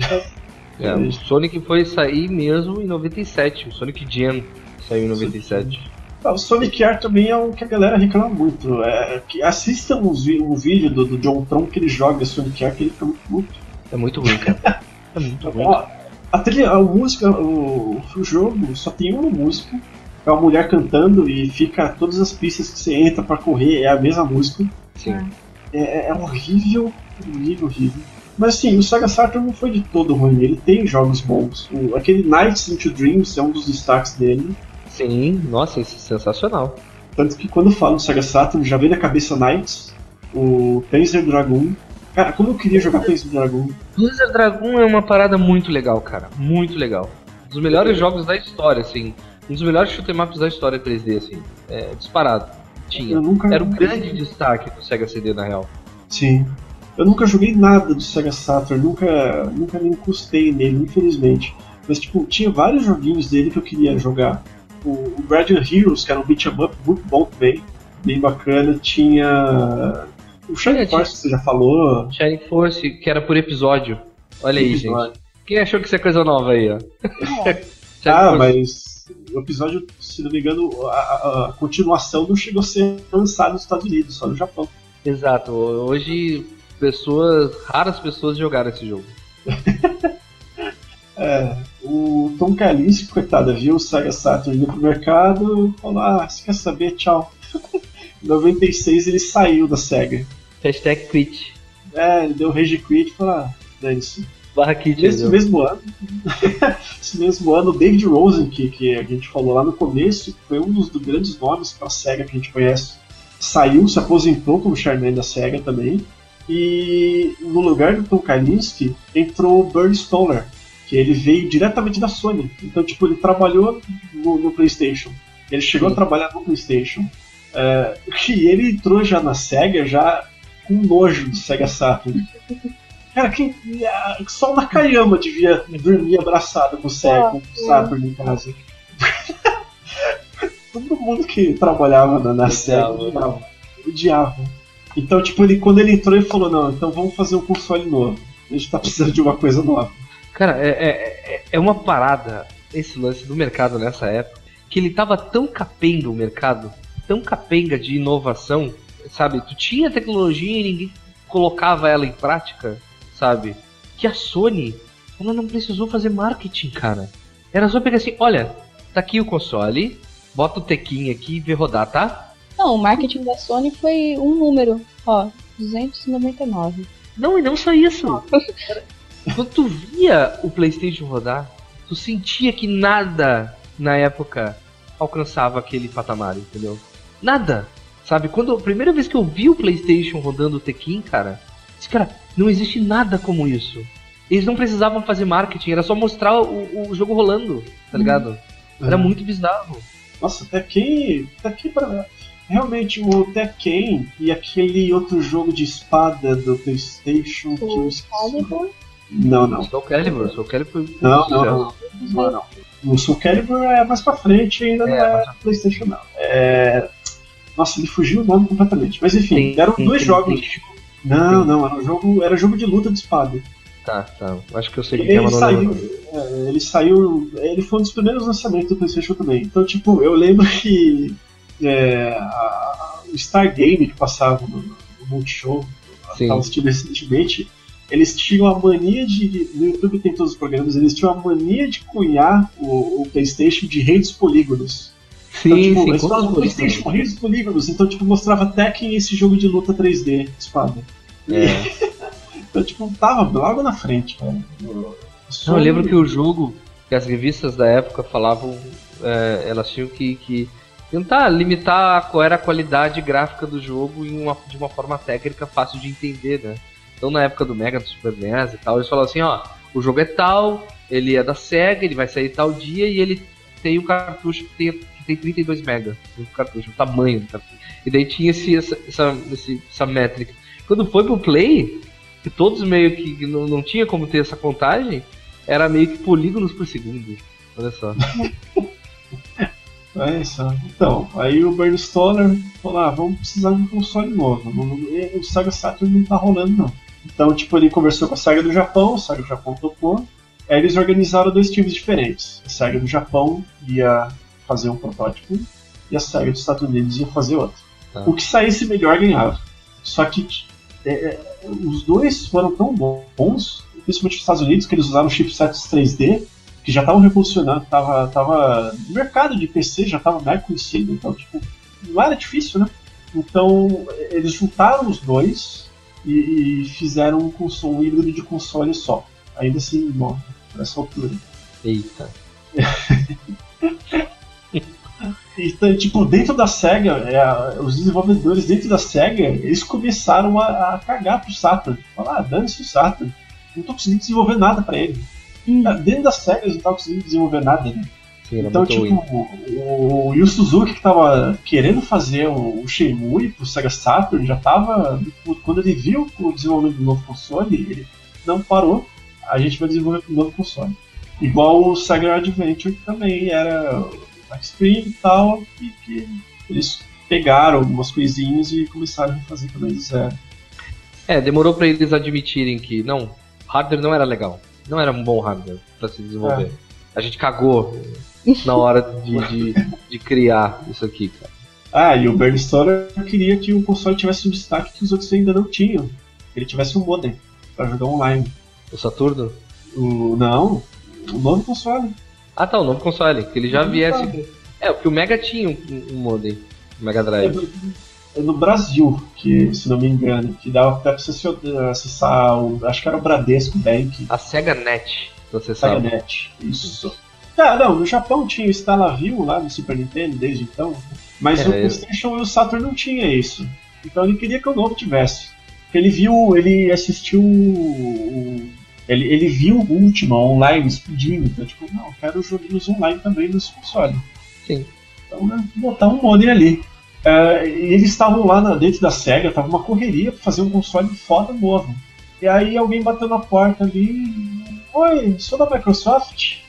É, o Sonic foi sair mesmo em noventa e sete, o Sonic Gen saiu em noventa e sete. Ah, o Sonic R também é um que a galera reclama muito. É, que assistam um, um vídeo do, do John Tron que ele joga Sonic R, que ele fica muito puto. É muito ruim, cara. É muito ruim. A, a, trilha, a música, o, o jogo só tem uma música, é uma mulher cantando e fica todas as pistas que você entra pra correr é a mesma música. Sim. É, é horrível, horrível, horrível. Mas sim, o Sega Saturn não foi de todo ruim, ele tem jogos bons. O, aquele Nights into Dreams é um dos destaques dele. Sim, nossa, isso é sensacional. Tanto que quando eu falo Sega Saturn, já vem na cabeça Nights, o Panzer Dragoon. Cara, como eu queria jogar Panzer Dragoon. Panzer Dragoon é uma parada muito legal, cara. Muito legal. Um dos melhores é. jogos da história, assim. Um dos melhores shoot 'em ups da história três D, assim. É, disparado. Tinha. Nunca, Era o nunca grande joguei. destaque do Sega C D, na real. Sim. Eu nunca joguei nada do Sega Saturn, nunca, nunca me encostei nele, infelizmente. Mas, tipo, tinha vários joguinhos dele que eu queria jogar. O, o Guardian Heroes, que era um beat'em up muito bom também, bem bacana. Tinha o Shining Force, que você já falou. Shining Force, que era por episódio. Olha aí, episódio. gente. Quem achou que isso é coisa nova aí, ó? Ah, mas o episódio, se não me engano, a, a, a continuação não chegou a ser lançado nos Estados Unidos, só no Japão. Exato. Hoje, pessoas, raras pessoas jogaram esse jogo. É, o Tom Kalinske, coitada, viu o Sega Saturn indo pro mercado e falou, ah, você quer saber? Tchau. Em noventa e seis ele saiu da Sega. Hashtag quit. É, ele deu rage quit e falou, ah, dane-se. Barra quit. Nesse mesmo ano, esse mesmo ano, o David Rosen, que, que a gente falou lá no começo, foi um dos, dos grandes nomes pra Sega que a gente conhece. Saiu, se aposentou como chairman da Sega também. E no lugar do Tom Kalinske entrou o Bernie Stoller, que ele veio diretamente da Sony. Então, tipo, ele trabalhou no, no PlayStation. Ele chegou Sim. a trabalhar no PlayStation. É, e ele entrou já na Sega, já com nojo do Sega Saturn. Cara, quem, só o Nakayama devia dormir abraçado com o Sega, com o Saturn em casa. Todo mundo que trabalhava na, na Sega odiava. odiava. Então, tipo, ele, quando ele entrou, ele falou, não, então vamos fazer um console novo. A gente tá precisando de uma coisa nova. Cara, é, é, é uma parada, esse lance do mercado nessa época, que ele tava tão capenga o mercado, tão capenga de inovação, sabe? Tu tinha tecnologia e ninguém colocava ela em prática, sabe? Que a Sony, ela não precisou fazer marketing, cara. Era só pegar assim, olha, tá aqui o console, bota o tequinho aqui e vê rodar, tá? Não, o marketing da Sony foi um número, ó, duzentos e noventa e nove. Não, e não só isso. Quando tu via o PlayStation rodar, tu sentia que nada na época alcançava aquele patamar, entendeu? Nada, sabe? Quando a primeira vez que eu vi o PlayStation rodando o Tekken, cara, disse, cara, não existe nada como isso. Eles não precisavam fazer marketing, era só mostrar o, o jogo rolando, tá ligado? Era Uhum. muito bizarro. Nossa, Tekken, Tekken pra... Realmente, o Tekken e aquele outro jogo de espada do PlayStation que eu esqueci. Não, não. Soul Calibur, Soul Calibur. Não, não, não. Não, não. O Soul Calibur é mais pra frente, ainda não É, é PlayStation, não. É... Nossa, ele fugiu o nome completamente. Mas enfim, Tem- eram tem- dois tem- jogos. tem- Não, tem- não, era um jogo, era jogo de luta de espada. Tá, tá. Acho que eu sei o que é, Ele mas não saiu, lembro. é, ele saiu. Ele foi um dos primeiros lançamentos do PlayStation também. Então, tipo, eu lembro que é, a- a- o Star Game que passava no, no Multishow, Sim. estava assistindo recentemente, eles tinham a mania de. No YouTube tem todos os programas, eles tinham a mania de cunhar o, o PlayStation de rei dos polígonos. Sim, Então, tipo, sim, eles com falavam certeza. PlayStation rei dos polígonos, então, tipo, mostrava Tekken e esse jogo de luta três D, de espada. É. Então, tipo, tava logo na frente, cara. Não, eu lembro que o jogo, que as revistas da época falavam, é, elas tinham que, que tentar limitar qual era a qualidade gráfica do jogo em uma, de uma forma técnica fácil de entender, né? Então na época do Mega, do Super N E S e tal, eles falavam assim, ó, o jogo é tal, ele é da Sega, ele vai sair tal dia e ele tem um cartucho que tem, que tem trinta e dois mega, o cartucho, o tamanho do cartucho. E daí tinha esse, essa, essa, esse, essa métrica. Quando foi pro Play, que todos meio que não, não tinha como ter essa contagem, era meio que polígonos por segundo. Olha só. É isso. Então, aí o Bernie Stoller falou, ah, vamos precisar de um console novo. Não- não- O Sega Saturn não tá rolando, não. Então, tipo, ele conversou com a Sega do Japão, a Sega do Japão topou. Aí eles organizaram dois times diferentes. A Sega do Japão ia fazer um protótipo e a Sega dos Estados Unidos ia fazer outro. Tá. O que saísse melhor ganhava. Só que é, é, os dois foram tão bons, principalmente nos Estados Unidos, que eles usaram chipsets três D, que já estavam revolucionando, tava, tava no mercado de P C, já estava mega conhecido, então tipo, não era difícil, né? Então eles juntaram os dois e, e fizeram um, console, um híbrido de console só. Ainda assim, bom, nessa altura. Eita. Então, tipo, dentro da SEGA, é, os desenvolvedores dentro da SEGA, eles começaram a, a cagar pro Saturn. Falar, ah, dane-se o Saturn. Não tô conseguindo desenvolver nada pra ele. Hum. Dentro da SEGA eles não estavam conseguindo desenvolver nada, né? Sim, era Então, muito tipo, ruim. o, o Yu Suzuki que tava querendo fazer o, o Shenmue pro Sega Saturn, já tava. Quando ele viu o desenvolvimento do novo console, ele não parou. A gente vai desenvolver um novo console. Igual o Sega Adventure, que também era Extreme e tal, e que eles pegaram algumas coisinhas e começaram a fazer também do zero. É, demorou pra eles admitirem que, não, o hardware não era legal. Não era um bom hardware pra se desenvolver. A gente cagou na hora de, de, de criar isso aqui, cara. Ah, e o Bernie Stoller queria que o console tivesse um destaque que os outros ainda não tinham. Que ele tivesse um modem pra jogar online. O Saturno? O, não, o novo console. Ah tá, o novo console, que ele já Não, viesse tá. com... É, porque o Mega tinha um, um modem, o Mega É Drive. no, é no Brasil, que, se não me engano, que dava até pra você acessar o. Acho que era o Bradesco Bank, A Sega Net, você Sega sabe. Net. Isso. Ah, não, no Japão tinha o Stalaview lá no Super Nintendo desde então. Mas É, o eu- PlayStation e o Saturn não tinha isso. Então ele queria que o novo tivesse. Porque ele viu, ele assistiu o. Ele, ele viu o Ultima online explodindo. Então, tipo, não, eu quero joguinhos online também nesse console. Sim. Então, né, botar um modem ali. É, e eles estavam lá na, dentro da SEGA, tava uma correria pra fazer um console foda novo. E aí alguém bateu na porta ali. Oi, sou da Microsoft?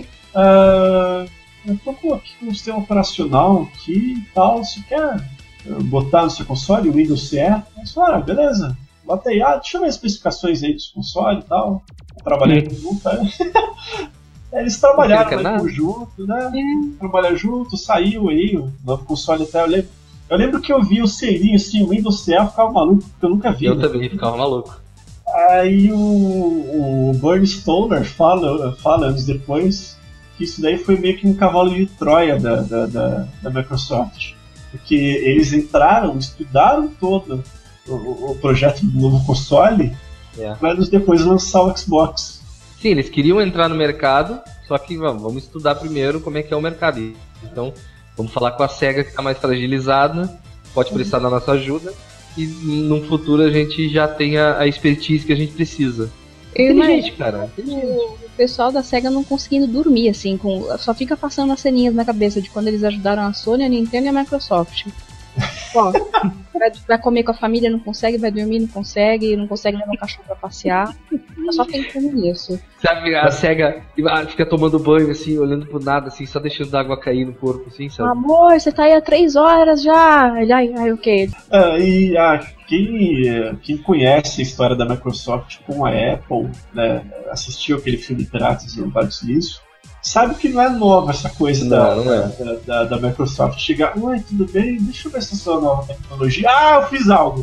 Ah, eu tô com aqui um sistema operacional aqui e tal, você quer botar no seu console o Windows C E? Eles falaram, ah, beleza, bota aí, ah, deixa eu ver as especificações aí dos consoles e tal. Trabalhar Hum. junto, aí. Eles trabalharam Não fica né, nada. junto, né? Trabalhar junto, saiu aí o novo console até. Eu lembro, eu lembro que eu vi o selinho assim, o Windows C E, eu ficava maluco, porque eu nunca vi. Eu né? também ficava maluco. Aí o, o Bernie Stoller fala, fala anos depois que isso daí foi meio que um cavalo de Troia da, da, da, da Microsoft. Porque eles entraram, estudaram todo o, o projeto do novo console, É. para depois lançar o Xbox. Sim, eles queriam entrar no mercado, só que vamos, vamos estudar primeiro como é que é o mercado. Então, vamos falar com a SEGA, que está mais fragilizada, pode precisar da nossa ajuda, e no futuro a gente já tem a, a expertise que a gente precisa. Eu Inteligente, imagino cara. o, o pessoal da SEGA não conseguindo dormir, assim, com, só fica passando as ceninhas na cabeça de quando eles ajudaram a Sony, a Nintendo e a Microsoft. Ó, vai, vai comer com a família, não consegue, vai dormir, não consegue, não consegue levar o cachorro pra passear. Tá só pensando nisso. Sabe, a SEGA fica tomando banho, assim, olhando pro nada, assim, só deixando a água cair no corpo, assim, sabe? Amor, você tá aí há três horas já. Ele, ai, ai, o quê? Ah, e ah, quem, quem conhece a história da Microsoft com a Apple, né, assistiu aquele filme Piratas no Vale do Silício, sabe que não é nova essa coisa Não, da, não é. da, da, da Microsoft chegar, oi, tudo bem? Deixa eu ver essa sua nova tecnologia. Ah, eu fiz algo!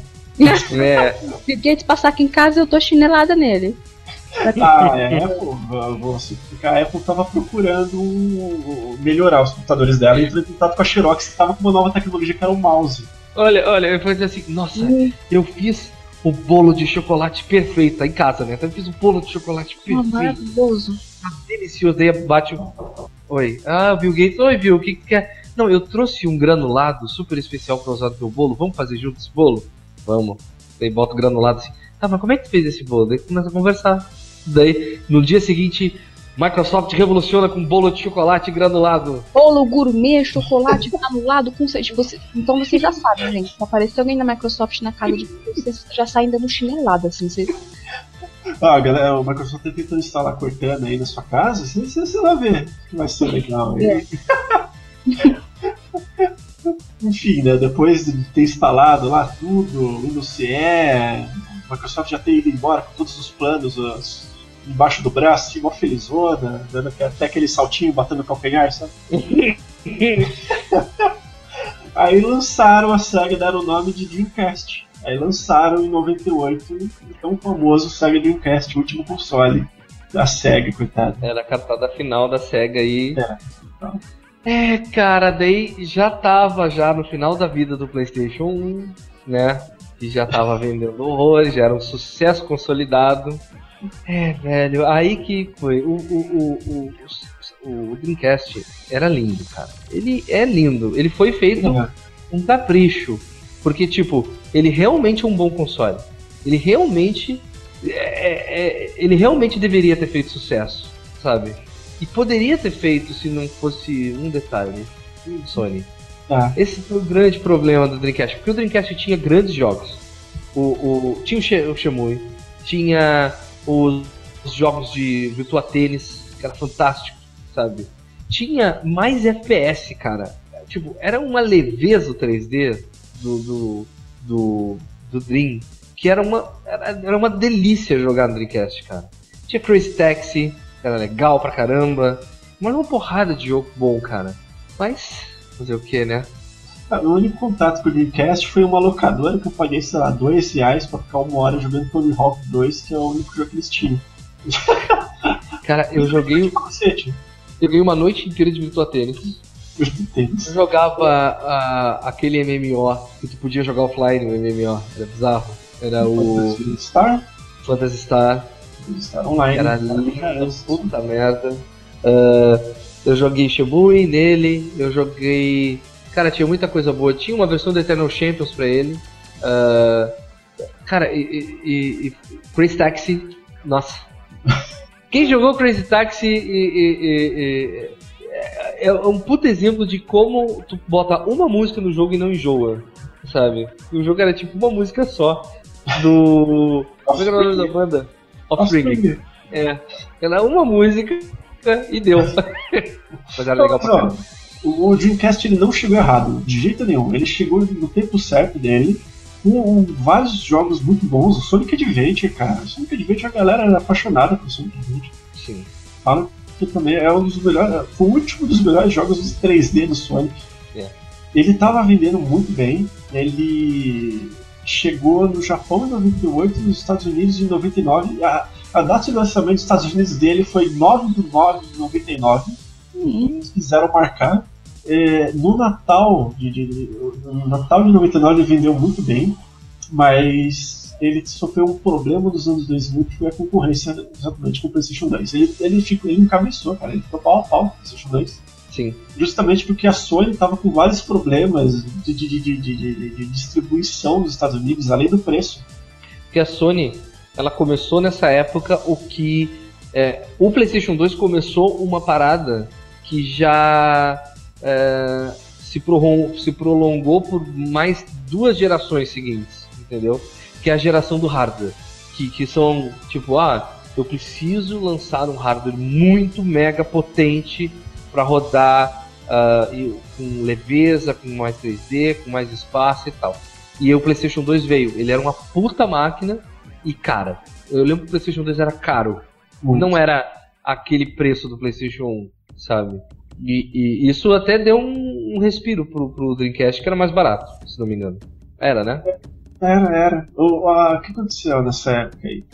É, Se Gates passar aqui em casa, eu tô chinelada nele. Ah, é, a Apple, vou simplificar, a Apple estava procurando um- melhorar os computadores dela e entrou em contato com a Xerox, que estava com uma nova tecnologia que era o mouse. olha, olha, eu vou dizer assim, nossa, Hum. eu fiz o bolo de chocolate perfeito, tá em casa, né? Então eu fiz o bolo de chocolate Ah, perfeito. maravilhoso. Tá delicioso, daí bate o... Oi. Ah, Bill Gates. Oi, Bill, o que que quer? Não, eu trouxe um granulado super especial pra usar no teu bolo. Vamos fazer junto esse bolo? Vamos. Daí bota o granulado assim. Tá, mas como é que tu fez esse bolo? Daí começa a conversar. Daí, no dia seguinte, Microsoft revoluciona com bolo de chocolate granulado. Bolo gourmet, chocolate granulado com... Tipo, você... Então você já sabe, gente. Se aparecer alguém da Microsoft na casa de vocês, já saem dando chinelada, assim. Você... Ah, galera, o Microsoft tá tentando instalar Cortana aí na sua casa, você, você, você vai ver que vai ser legal. É. Enfim, né, depois de ter instalado lá tudo, Windows C E, a Microsoft já ter ido embora com todos os planos os, embaixo do braço, assim, mó felizona, dando até aquele saltinho batendo no calcanhar, sabe? Aí lançaram a SEGA, deram o nome de Dreamcast. Aí lançaram em noventa e oito o tão famoso SEGA Dreamcast, o último console da SEGA, coitado. Era a cartada final da SEGA aí. É, então. É, cara, daí já tava já no final da vida do PlayStation um, né? Que já tava vendendo horrores, já era um sucesso consolidado. É, velho, aí que foi. O, o, o, o, o Dreamcast era lindo, cara. Ele é lindo. Ele foi feito É. um capricho. Porque, tipo, ele realmente é um bom console. Ele realmente. É, é, ele realmente deveria ter feito sucesso, sabe? E poderia ter feito se não fosse um detalhe. Sony. Tá. Esse foi o grande problema do Dreamcast. Porque o Dreamcast tinha grandes jogos. O, o, tinha o, She- o Shenmue, tinha os, os jogos de Virtua Tennis, que era fantástico, sabe? Tinha mais F P S, cara. Tipo, era uma leveza o três D do, do, do, do Dream, que era uma, era, era uma delícia jogar no Dreamcast, cara. Tinha Crazy Taxi, que era legal pra caramba. Mas uma porrada de jogo bom, cara. Mas, fazer o que, né? Ah, o único contato com o Dreamcast foi uma locadora que eu paguei, sei lá, dois reais pra ficar uma hora jogando Tony Hawk dois, que é o único jogo que eles tinham. Cara, eu joguei, Cacete. joguei uma noite inteira de Virtua Tennis. Eu tenho. Eu jogava a, aquele M M O que tu podia jogar offline, o M M O, era bizarro. Era o Star? Phantasy Star, Star Online. era lindo, puta merda. Ah, eu joguei Shenmue nele, eu joguei. Cara, tinha muita coisa boa. Tinha uma versão do Eternal Champions pra ele. Ah, cara, e, e, e, e Crazy Taxi, nossa. Quem jogou Crazy Taxi e, e, e, e é um puto exemplo de como tu bota uma música no jogo e não enjoa, sabe? E o jogo era tipo uma música só. Do. Como é que é o nome da banda? Offspring. É. Era uma música e deu. Mas era legal pra Não, caramba. o o Dreamcast ele não chegou errado, de jeito nenhum. Ele chegou no tempo certo dele, com vários jogos muito bons. O Sonic Adventure, cara. O Sonic Adventure, a galera era apaixonada por Sonic Adventure. Sim. Fala que também é um dos melhores, foi o último dos melhores jogos de três D do Sonic. É. Ele estava vendendo muito bem. Ele chegou no Japão em noventa e oito e nos Estados Unidos em noventa e nove. A, a data de lançamento dos Estados Unidos dele foi nove de nove de noventa e nove. eles quiseram marcar. É, no Natal de, de, de, no Natal de noventa e nove ele vendeu muito bem, mas ele sofreu um problema nos anos dois mil que foi a concorrência exatamente com o PlayStation dois. Ele, ele, ficou, ele encabeçou, cara, ele ficou pau a pau com o PlayStation dois. Sim. Justamente porque a Sony estava com vários problemas de, de, de, de, de, de distribuição nos Estados Unidos, além do preço. Porque a Sony, ela começou nessa época o que... É, o PlayStation dois começou uma parada que já... É, se, prolongou, se prolongou por mais duas gerações seguintes, entendeu? Que é a geração do hardware, que, que são tipo, ah, eu preciso lançar um hardware muito mega potente para rodar uh, com leveza, com mais três D, com mais espaço e tal. E o PlayStation dois veio, ele era uma puta máquina e cara, eu lembro que o PlayStation dois era caro, muito. Não era aquele preço do PlayStation um, sabe? E, e isso até deu um, um respiro pro, pro Dreamcast, que era mais barato, se não me engano. Era, né? Era, era. O uh, que aconteceu nessa época aí?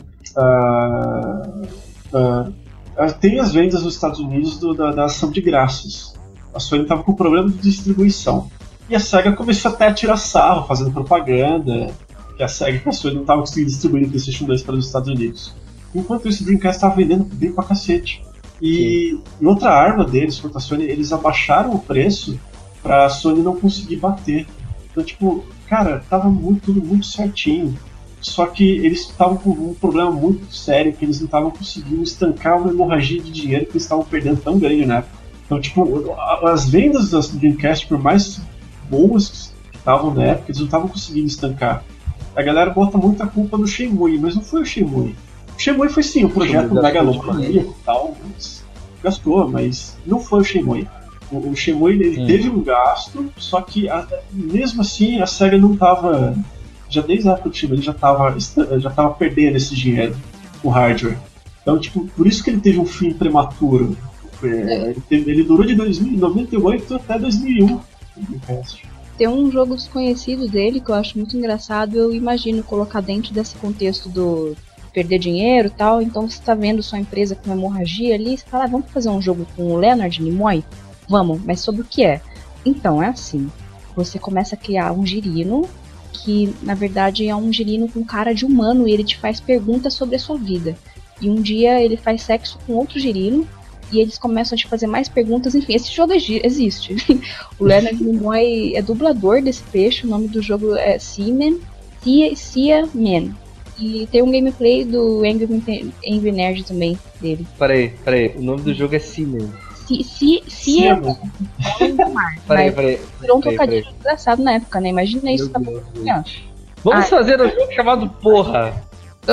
Uh, uh, tem as vendas nos Estados Unidos do, da, da ação de graças. A Sony estava com problema de distribuição. E a SEGA começou até a tirar sarro, fazendo propaganda, que a SEGA e a Sony não estavam conseguindo distribuir o PlayStation dois para os Estados Unidos. Enquanto isso, o Dreamcast estava vendendo bem pra cacete. E em outra arma deles, contra a Sony, eles abaixaram o preço pra Sony não conseguir bater. Então, tipo, cara, tava muito, tudo muito certinho. Só que eles estavam com um problema muito sério, que eles não estavam conseguindo estancar uma hemorragia de dinheiro que eles estavam perdendo tão grande na época. Então, tipo, as vendas das Dreamcast, por mais boas que estavam na época, eles não estavam conseguindo estancar. A galera bota muita culpa no Shenmue, mas não foi o Shenmue. O Shenmue foi sim, um projeto megalomaníaco e tal, mas gastou, mas não foi o Shenmue. O, o Shenmue ele hum. teve um gasto, só que a, mesmo assim a SEGA não estava, já desde a época do Shenmue ele já estava já tava perdendo esse dinheiro, o hardware. Então, tipo, por isso que ele teve um fim prematuro. É, ele, teve, ele durou de noventa e oito até dois mil e um. Tem um jogo desconhecido dele que eu acho muito engraçado, eu imagino colocar dentro desse contexto do perder dinheiro e tal, então você tá vendo sua empresa com hemorragia ali, você fala, ah, vamos fazer um jogo com o Leonard Nimoy? Vamos, mas sobre o que é? Então, é assim, você começa a criar um girino, que na verdade é um girino com cara de humano, e ele te faz perguntas sobre a sua vida. E um dia ele faz sexo com outro girino, e eles começam a te fazer mais perguntas, enfim, esse jogo existe. O Leonard Nimoy é dublador desse peixe, o nome do jogo é Seaman, Sea Man. E tem um gameplay do Angry, Angry Nerd também, dele. Peraí, peraí, o nome do jogo é Seaman. Seaman. Peraí, peraí. Virou um trocadilho engraçado na época, né? Imagina isso. Tá... Vamos ah, fazer um jogo chamado Porra.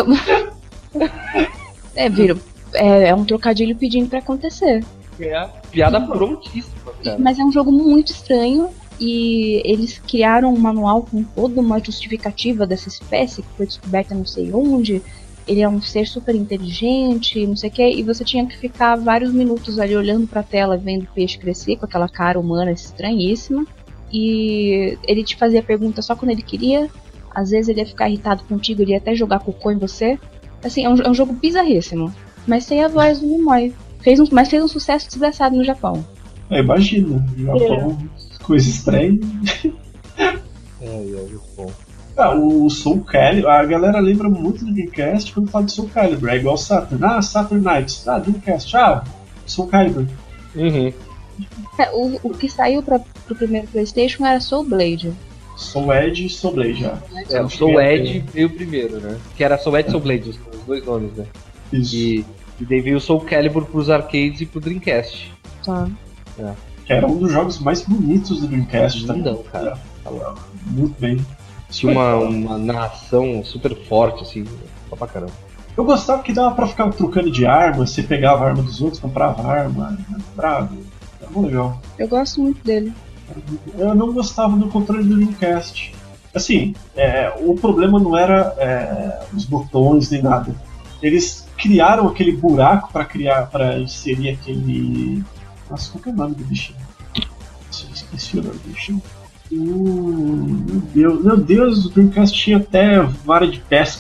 É, virou. É, é um trocadilho pedindo pra acontecer. É, piada prontíssima, cara. Mas é um jogo muito estranho. E eles criaram um manual com toda uma justificativa dessa espécie que foi descoberta não sei onde. Ele é um ser super inteligente, não sei o que, e você tinha que ficar vários minutos ali olhando pra tela, vendo o peixe crescer com aquela cara humana estranhíssima. E ele te fazia perguntas só quando ele queria. Às vezes ele ia ficar irritado contigo, ele ia até jogar cocô em você. Assim, é um, é um jogo bizarríssimo. Mas tem a voz do Nimoy. Fez um, mas fez um sucesso desgraçado no Japão. É, imagina, no Japão, é. Coisa estranha. É, é muito bom. Ah, o Soul Calibur, a galera lembra muito do Dreamcast quando fala de Soul Calibur, é igual Saturn. Ah, Saturn Knights, ah, Dreamcast, ah, Soul Calibur. Uhum. É, o, o que saiu pra, pro primeiro PlayStation era Soul Blade. Soul Edge e Soul Blade, já. É, o Soul Edge veio primeiro, né? Que era Soul Edge e Soul Blade, os, os dois nomes, né? Isso. E, e daí veio o Soul Calibur pros arcades e pro Dreamcast. Tá. É. Que era um dos jogos mais bonitos do Dreamcast, tá? Não, cara. Muito bem. Tinha uma, uma narração super forte, assim, só pra caramba. Eu gostava que dava pra ficar trocando de arma, você pegava a arma dos outros, comprava arma, bravo. Era muito legal. Eu gosto muito dele. Eu não gostava do controle do Dreamcast. Assim, é, o problema não era é, os botões nem nada. Eles criaram aquele buraco pra criar, para inserir aquele. Nossa, qual que é o nome do bichinho? Esqueci o nome do bichinho. Hum, meu Deus, meu Deus, o Dreamcast tinha até vara de pesca.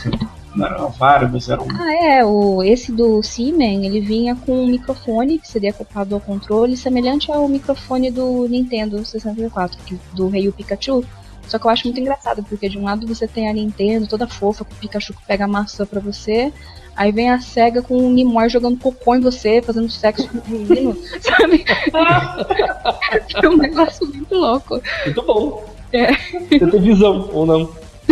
Não era vários, mas era um. Ah, é, o, esse do Seaman, ele vinha com um microfone que seria acoplado ao controle, semelhante ao microfone do Nintendo sessenta e quatro, que, do Rei Pikachu. Só que eu acho muito engraçado, porque de um lado você tem a Nintendo toda fofa, com o Pikachu que pega a maçã pra você, aí vem a SEGA com o Nimoy jogando cocô em você, fazendo sexo com o menino, sabe? É um negócio muito louco. Muito bom. É. Você tem visão, ou não?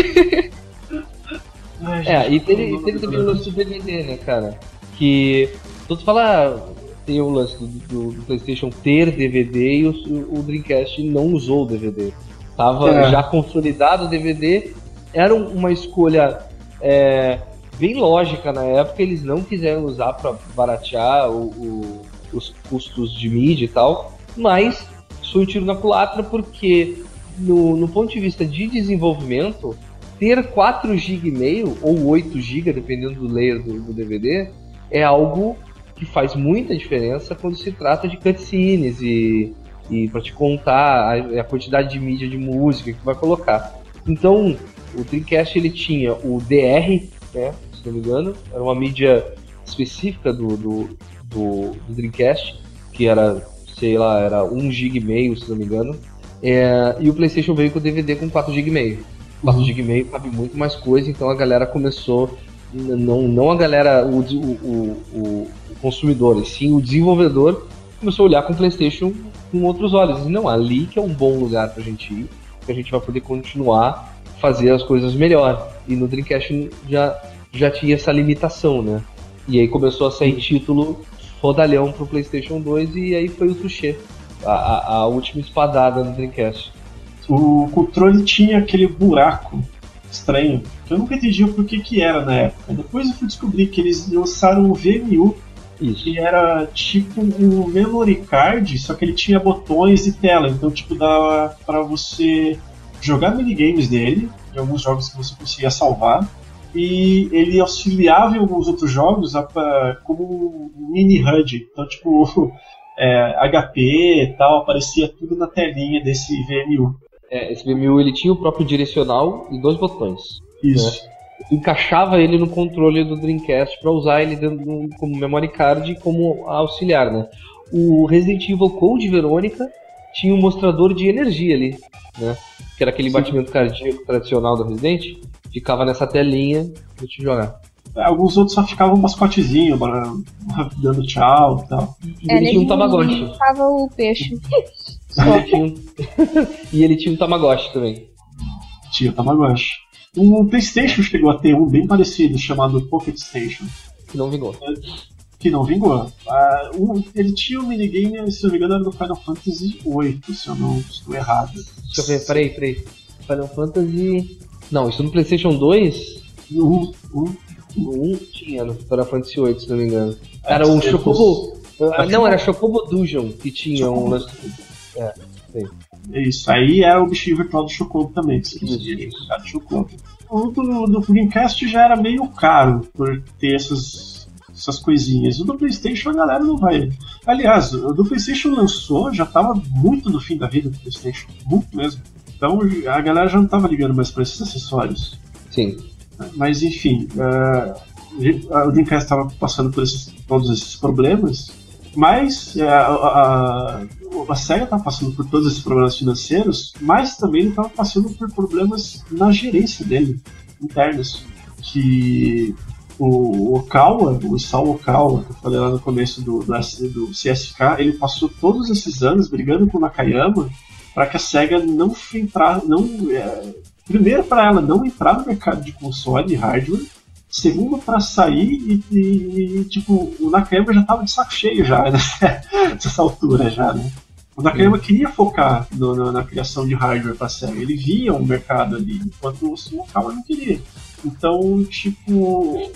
É, e teve, teve também o lance do D V D, né, cara? Que todos falam, tem o lance do, do, do PlayStation ter D V D e o, o Dreamcast não usou o D V D. Tava é. já consolidado o D V D, era uma escolha é, bem lógica na época, eles não quiseram usar para baratear o, o, os custos de mídia e tal, mas foi um tiro na culatra porque no, no ponto de vista de desenvolvimento, ter quatro gigas e meio ou oito gigas, dependendo do layer do, do D V D, é algo que faz muita diferença quando se trata de cutscenes e, e para te contar a, a quantidade de mídia de música que tu vai colocar. Então, o Dreamcast ele tinha o D R, né, se não me engano, era uma mídia específica do, do, do, do Dreamcast, que era, sei lá, era um giga e meio, se não me engano, é, e o PlayStation veio com o D V D com quatro gigas e meio. quatro gigas e meio cabe muito mais coisa, então a galera começou, não, não a galera, o, o, o, o consumidor, e sim o desenvolvedor começou a olhar com o PlayStation com outros olhos. E não, ali que é um bom lugar pra gente ir, que a gente vai poder continuar a fazer as coisas melhor. E no Dreamcast já, já tinha essa limitação, né? E aí começou a sair título rodalhão pro PlayStation dois e aí foi o touché, a, a, a última espadada no Dreamcast. O controle tinha aquele buraco estranho, que eu nunca entendi o porquê que era na época. Depois eu fui descobrir que eles lançaram o V M U, Isso. que era tipo um memory card, só que ele tinha botões e tela, então tipo dava pra você jogar minigames dele, de alguns jogos que você conseguia salvar, e ele auxiliava em alguns outros jogos como um mini H U D, então tipo é, H P e tal, aparecia tudo na telinha desse V M U. É, esse V M U ele tinha o próprio direcional e dois botões. Isso. Né? Encaixava ele no controle do Dreamcast para usar ele dentro do, como memory card e como auxiliar, né? O Resident Evil Code Verônica tinha um mostrador de energia ali, né? Que era aquele Sim. batimento cardíaco tradicional do Resident, ficava nessa telinha pra te jogar. Alguns outros só ficavam um mascotezinho, dando tchau e tal. E é, ele tinha um Tamagotchi. Ficava o peixe. Ele tinha um... e ele tinha um Tamagotchi também. Tinha o Tamagotchi. O PlayStation chegou a ter um bem parecido, chamado Pocket Station. Que não vingou. É, que não vingou. Uh, um, ele tinha um minigame, se eu não me engano, era do Final Fantasy oito, se eu não estou errado. Deixa eu ver, peraí, peraí. Final Fantasy... Não, isso no PlayStation dois? Um, um, um tinha no Final Fantasy oito, se não me engano. Era um Chocobo... Ah, não, era Chocobo Dungeon que tinha Chocobo. um lance. É, sei. É isso. Aí era o bichinho virtual do Chocobo também, que você conseguia jogar de Chocobo. O do, do Dreamcast já era meio caro por ter essas, essas coisinhas. O do PlayStation a galera não vai. Aliás, o do PlayStation lançou, já tava muito no fim da vida do PlayStation. Muito mesmo. Então a galera já não tava ligando mais pra esses acessórios. Sim. Mas enfim, uh, o Dreamcast estava passando por esses, todos esses problemas. Mas a, a, a SEGA estava passando por todos esses problemas financeiros, mas também ele estava passando por problemas na gerência dele, internos. Que o Okawa, o Isao Okawa, que eu falei lá no começo do, do, do C S K, ele passou todos esses anos brigando com o Nakayama para que a SEGA não entrar, não, é, primeiro para ela não entrar no mercado de console e hardware. Segundo, pra sair e, e, e tipo, o Nakayama já tava de saco cheio já, né? Nessa altura já, né? O Nakayama queria focar no, no, na criação de hardware pra série. Ele via um mercado ali, enquanto o Okawa não queria. Então, tipo...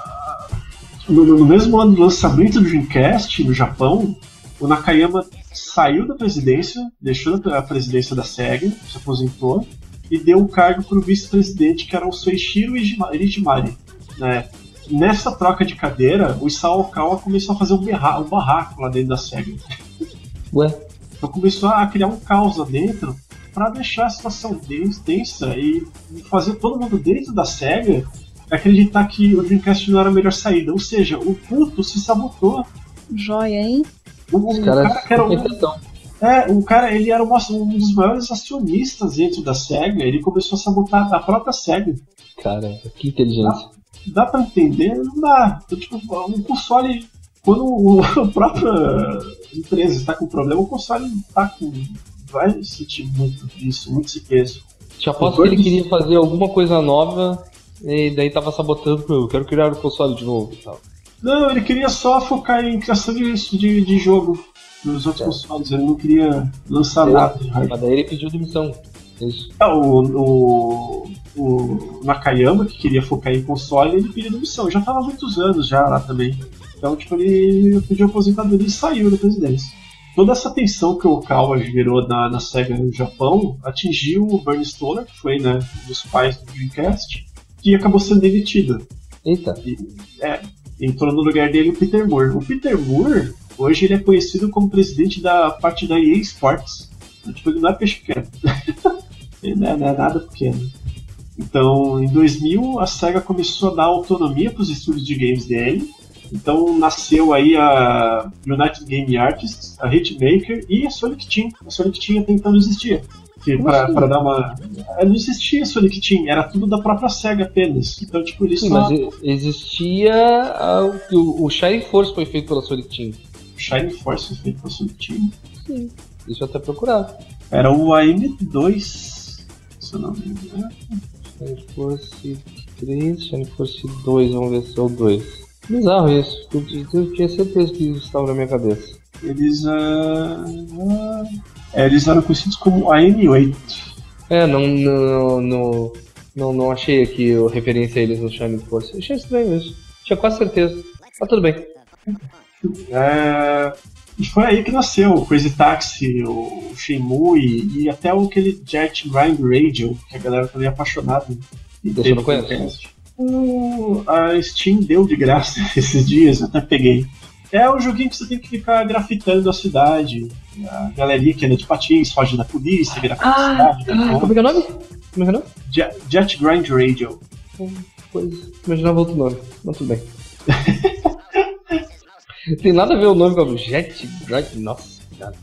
No, no mesmo ano do lançamento do Dreamcast, no Japão, o Nakayama saiu da presidência, deixou a presidência da SEGA, se aposentou, e deu o cargo pro vice-presidente, que era o Soichiro Ichimari. Né? Nessa troca de cadeira, o Isao Okawa começou a fazer um, berra- um barraco lá dentro da SEGA. Ué? Então começou a criar um caos lá dentro para deixar a situação tensa e fazer todo mundo dentro da SEGA acreditar que o Dreamcast não era a melhor saída. Ou seja, o puto se sabotou. Joia, hein? O, o caras cara que era um, é, o cara, ele era um, um dos maiores acionistas dentro da SEGA. Ele começou a sabotar a própria SEGA. Cara, que inteligência. Dá, dá pra entender? Não dá. Então, tipo, um console, quando o, a própria empresa está com problema, o console tá com, vai sentir muito isso, muito esse peso. Te aposto que ele queria fazer alguma coisa nova e daí tava sabotando, eu quero criar o console de novo e tal. Não, ele queria só focar em criação de, de, de jogo nos outros é. consoles, ele não queria lançar ele, nada de hardware. Mas daí ele pediu demissão. Isso. É, o, o, o Nakayama, que queria focar em console, ele pediu demissão. Já tava há muitos anos já lá também. Então, tipo, ele pediu aposentadoria e saiu da presidência. Toda essa tensão que o Okawa gerou na, na SEGA no Japão atingiu o Bernie Stoller, que foi, né, um dos pais do Dreamcast, que acabou sendo demitido. Eita. E, é, entrou no lugar dele o Peter Moore. O Peter Moore, hoje ele é conhecido como presidente da parte da E A Sports. Tipo, ele não é peixe pequeno. Ele não é, não é nada pequeno. Então, em dois mil, a SEGA começou a dar autonomia para os estúdios de games dele. Então, nasceu aí a United Game Artists, a Hitmaker e a Sonic Team. A Sonic Team até então não existia. Para assim? Dar uma... Não existia Sonic Team, era tudo da própria SEGA apenas. Então, tipo, eles Sim, só... mas existia... A, o, o Shining Force foi feito pela Sonic Team. O Shining Force foi feito pela Sonic Team? Sim. Deixa eu até procurar. Era o A M dois, se eu não me engano. Shining Force três, Shining Force dois, vamos ver se é o dois. Bizarro isso, eu, eu tinha certeza que isso estava na minha cabeça. Eles, uh, é, eles eram conhecidos como A M oito. É, não, não, não, não, não achei aqui a referência a eles no Shining Force. Achei estranho isso, tinha quase certeza. Mas tudo bem. É, e foi aí que nasceu o Crazy Taxi, o Shenmue e, e até o, aquele Jet Grind Radio, que a galera também é apaixonada. Deixa eu não conheço. O, a Steam deu de graça esses dias, eu até peguei. É um joguinho que você tem que ficar grafitando a cidade. A galerinha que anda de patins, foge da polícia, vira pra ah, cidade. Ah, como é que é o nome? Como é que é o nome? Jet, Jet Grind Radio. Pois, imaginava outro nome, mas tudo bem. Tem nada a ver o nome com o Jet Grind. Nossa, cara.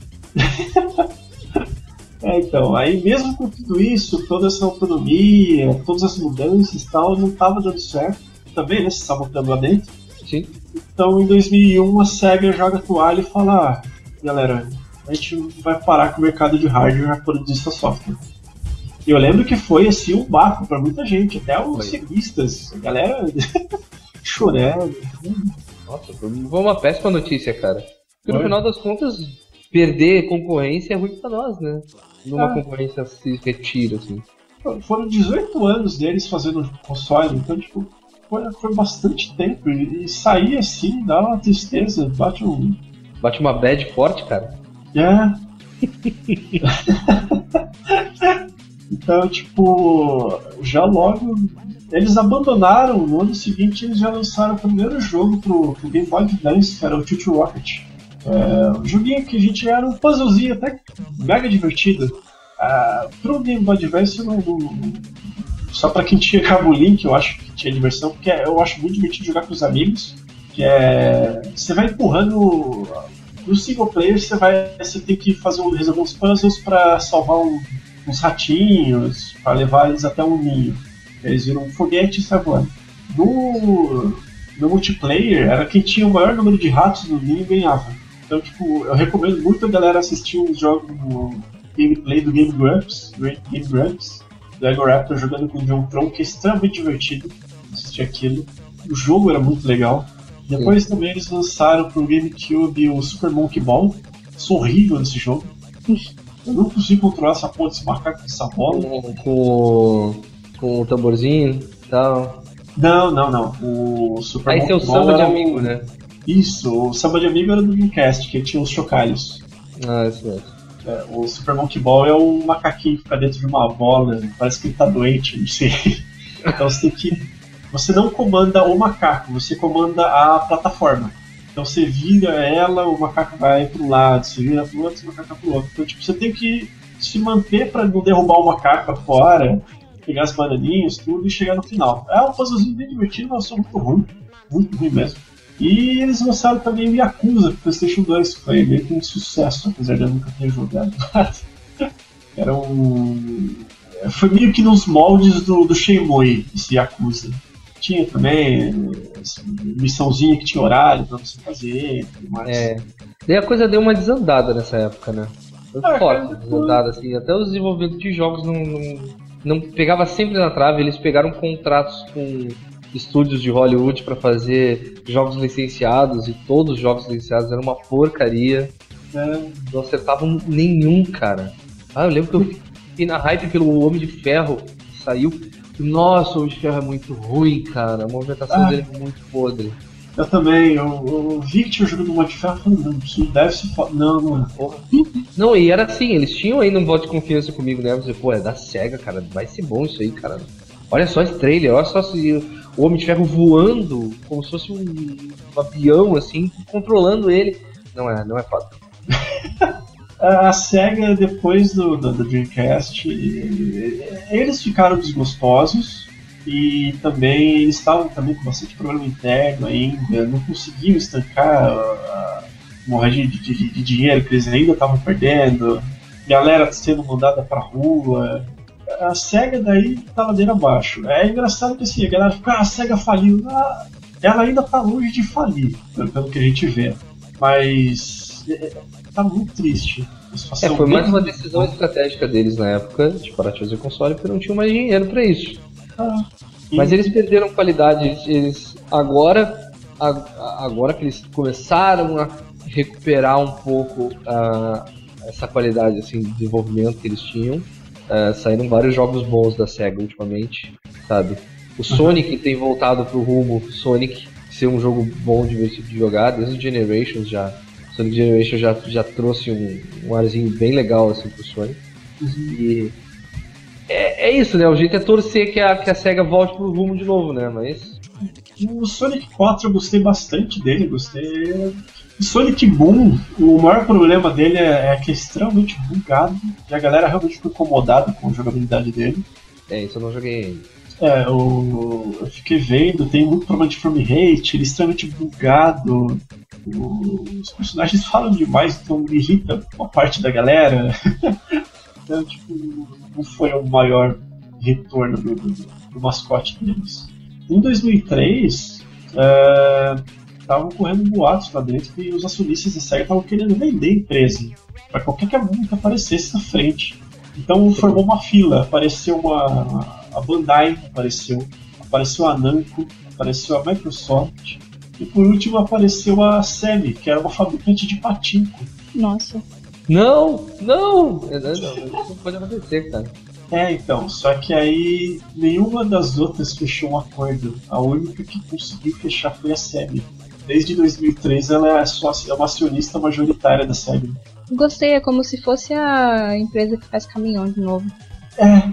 É, então, aí mesmo com tudo isso, toda essa autonomia, todas as mudanças e tal, não estava dando certo. Também, né, se sabotando lá dentro. Sim. Então, em dois mil e um, a SEGA joga a toalha e fala: ah, galera, a gente vai parar com o mercado de hardware para produzir essa software. E eu lembro que foi, assim, um barco para muita gente, até os ceguistas, a galera chorando. Nossa, foi uma péssima notícia, cara. Porque no Foi. final das contas, perder concorrência é ruim pra nós, né? Numa Ah. concorrência se retira, assim. Foram dezoito anos deles fazendo console, então, tipo, foi, foi bastante tempo. E, e sair assim dá uma tristeza, bate um. Bate uma bad forte, cara. É. Então, tipo, já logo. Eles abandonaram, no ano seguinte eles já lançaram o primeiro jogo pro, pro Game Boy Advance, que era o Tutu Rocket. É, um joguinho que a gente era um puzzlezinho até mega divertido. Uh, pro Game Boy Advance, não, não, só pra quem tinha Cabo Link, eu acho que tinha diversão, porque eu acho muito divertido jogar com os amigos. Que é. Você vai empurrando. No single player você vai. Você tem que fazer resolver uns puzzles pra salvar um, uns ratinhos, pra levar eles até um ninho. Eles viram um foguete e saem voando. No, no multiplayer, era quem tinha o maior número de ratos no ninho ganhava. Então, tipo, eu recomendo muito a galera assistir os jogos no gameplay do Game Grumps, Game Grumps, do Ego Raptor jogando com o John Tron, que é extremamente divertido assistir aquilo. O jogo era muito legal. Depois Sim. também eles lançaram pro GameCube o Super Monkey Ball. Sou horrível nesse jogo. Eu não consigo controlar essa porra desse macaco dessa bola. Com, com, com o tamborzinho e tal. Não, não, não. O Super Aí Monkey seu Ball samba de era amigo, o... né? Isso, o samba de amigo era do Dreamcast, que tinha os chocalhos. Ah, isso mesmo. É, o Super Monkey Ball é um macaquinho que fica dentro de uma bola, parece que ele tá doente, não sei. Então você tem que. Você não comanda o macaco, você comanda a plataforma. Então você vira ela, o macaco vai pro lado, você vira pro outro, o macaco vai pro outro. Então tipo, você tem que se manter pra não derrubar o macaco fora. pegar as bananinhas, tudo, e chegar no final. É um puzzlezinho bem divertido, mas só muito ruim. Muito ruim mesmo. E eles lançaram também o Yakuza pro PlayStation dois, que foi meio que um sucesso, apesar de eu nunca ter jogado nada. Era um... Foi meio que nos moldes do, do Shenmue, esse Yakuza. Tinha também essa missãozinha que tinha horário pra você fazer, tudo mais. É. Daí a coisa deu uma desandada nessa época, né? Foi Ah, forte, cara, desandada, assim. Até os desenvolvedores de jogos não, não, não pegava sempre na trave. Eles pegaram contratos com estúdios de Hollywood pra fazer jogos licenciados, e todos os jogos licenciados eram uma porcaria. É. Não acertavam nenhum, cara. Ah, eu lembro que eu fiquei na hype pelo Homem de Ferro, que saiu. Nossa, o Homem de Ferro é muito ruim, cara. A movimentação Ah. dele é muito podre. Eu também, eu, eu vi que tinha jogando no Homem de Ferro, falei, não, isso deve ser foda. Não, não é. Porra. Não, e era assim, eles tinham ainda um voto de confiança comigo, né? Eu falei, pô, é da SEGA, cara, vai ser bom isso aí, cara. Olha só esse trailer, olha só se o Homem de Ferro voando, como se fosse um, um avião, assim, controlando ele. Não é, não é foda. A SEGA, depois do, do, do Dreamcast, eles ficaram desgostosos e também eles estavam também com bastante problema interno ainda, não conseguiam estancar a hemorragia de, de, de dinheiro que eles ainda estavam perdendo, galera sendo mandada pra rua. A SEGA daí tá ladeira abaixo. É engraçado que assim, a galera fica, ah, a SEGA faliu. Ah, ela ainda tá longe de falir, pelo, pelo que a gente vê. Mas é, tá muito triste. É, foi mais uma decisão estratégica deles na época de parar de fazer console, porque não tinham mais dinheiro pra isso. Ah, Mas eles perderam qualidade. Eles, eles agora, a, agora que eles começaram a recuperar um pouco uh, essa qualidade assim, de desenvolvimento que eles tinham, uh, saíram vários jogos bons da SEGA ultimamente, sabe? O Sonic tem voltado pro rumo Sonic ser um jogo bom, divertido de jogar, desde o Generations já. Sonic Generation já, já trouxe um, um arzinho bem legal assim pro Sonic. Uhum. E é, é isso, né? O jeito é torcer que a, que a SEGA volte pro rumo de novo, né? Mas o Sonic quatro eu gostei bastante dele, gostei. O Sonic Boom, o maior problema dele é, é que é extremamente bugado e a galera realmente ficou incomodada com a jogabilidade dele. É, isso eu não joguei ainda. É, eu, eu fiquei vendo, tem muito problema de frame rate, ele é extremamente bugado. Os personagens falam demais, então me irrita uma parte da galera. Então, tipo, não foi o maior retorno do, do, do mascote deles. Em dois mil e três, estavam é, correndo boatos lá dentro que os acionistas da SEGA estavam querendo vender a empresa para qualquer que que aparecesse na frente. Então formou uma fila, apareceu uma, a Bandai, apareceu, apareceu a Namco, apareceu a Microsoft. E por último apareceu a Semi, que era uma fabricante de patinco. Nossa. Não, não! Não, isso não pode acontecer, cara. É, então, só que aí nenhuma das outras fechou um acordo. A única que conseguiu fechar foi a Semi. Desde dois mil e três ela é, sócia, é uma acionista majoritária da Semi. Gostei, é como se fosse a empresa que faz caminhão de novo. É.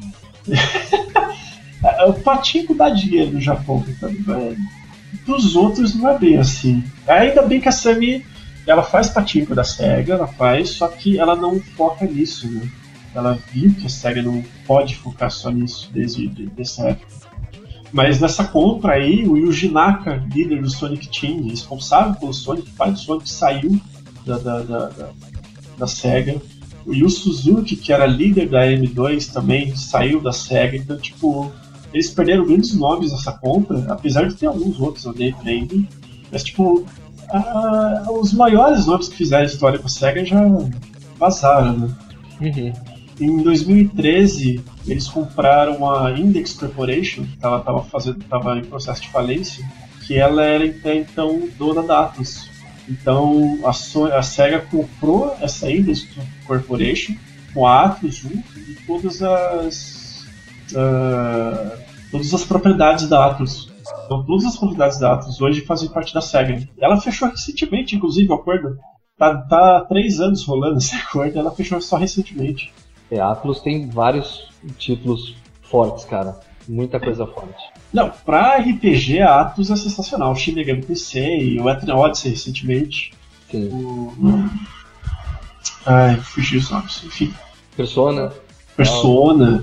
O patinco dá dinheiro no Japão, tá ligado? Dos outros não é bem assim. Ainda bem que a Semi, ela faz patinco da SEGA, ela faz, só que ela não foca nisso, né? Ela viu que a SEGA não pode focar só nisso desde de, dessa época. Mas nessa compra aí, o Yuji Naka, líder do Sonic Team, responsável pelo Sonic, pai do Sonic, saiu da, da, da, da, da SEGA. O Yu Suzuki, que era líder da M dois, também saiu da SEGA. Então, tipo, eles perderam grandes nomes nessa compra, apesar de ter alguns outros ali ainda. Mas, tipo, a, os maiores nomes que fizeram a história com a SEGA já vazaram, né? Uhum. Em dois mil e treze, eles compraram a Index Corporation, que ela estava fazendo, tava em processo de falência, que ela era até então dona da Atlus. Então a, so- a SEGA comprou essa Index Corporation com a Atlus junto e todas as uh, todas as propriedades da Atlus. Então todas as propriedades da Atlus hoje fazem parte da SEGA. Ela fechou recentemente, inclusive, o acordo. Tá, tá há três anos rolando esse acordo, ela fechou só recentemente. É, a Atlus tem vários títulos fortes, cara. Muita coisa forte. Não, pra R P G a Atlus é sensacional. O Shin Megami Tensei e o Eterna Odyssey recentemente. Sim. O... Ai, fugi os nomes, enfim. Persona. Persona.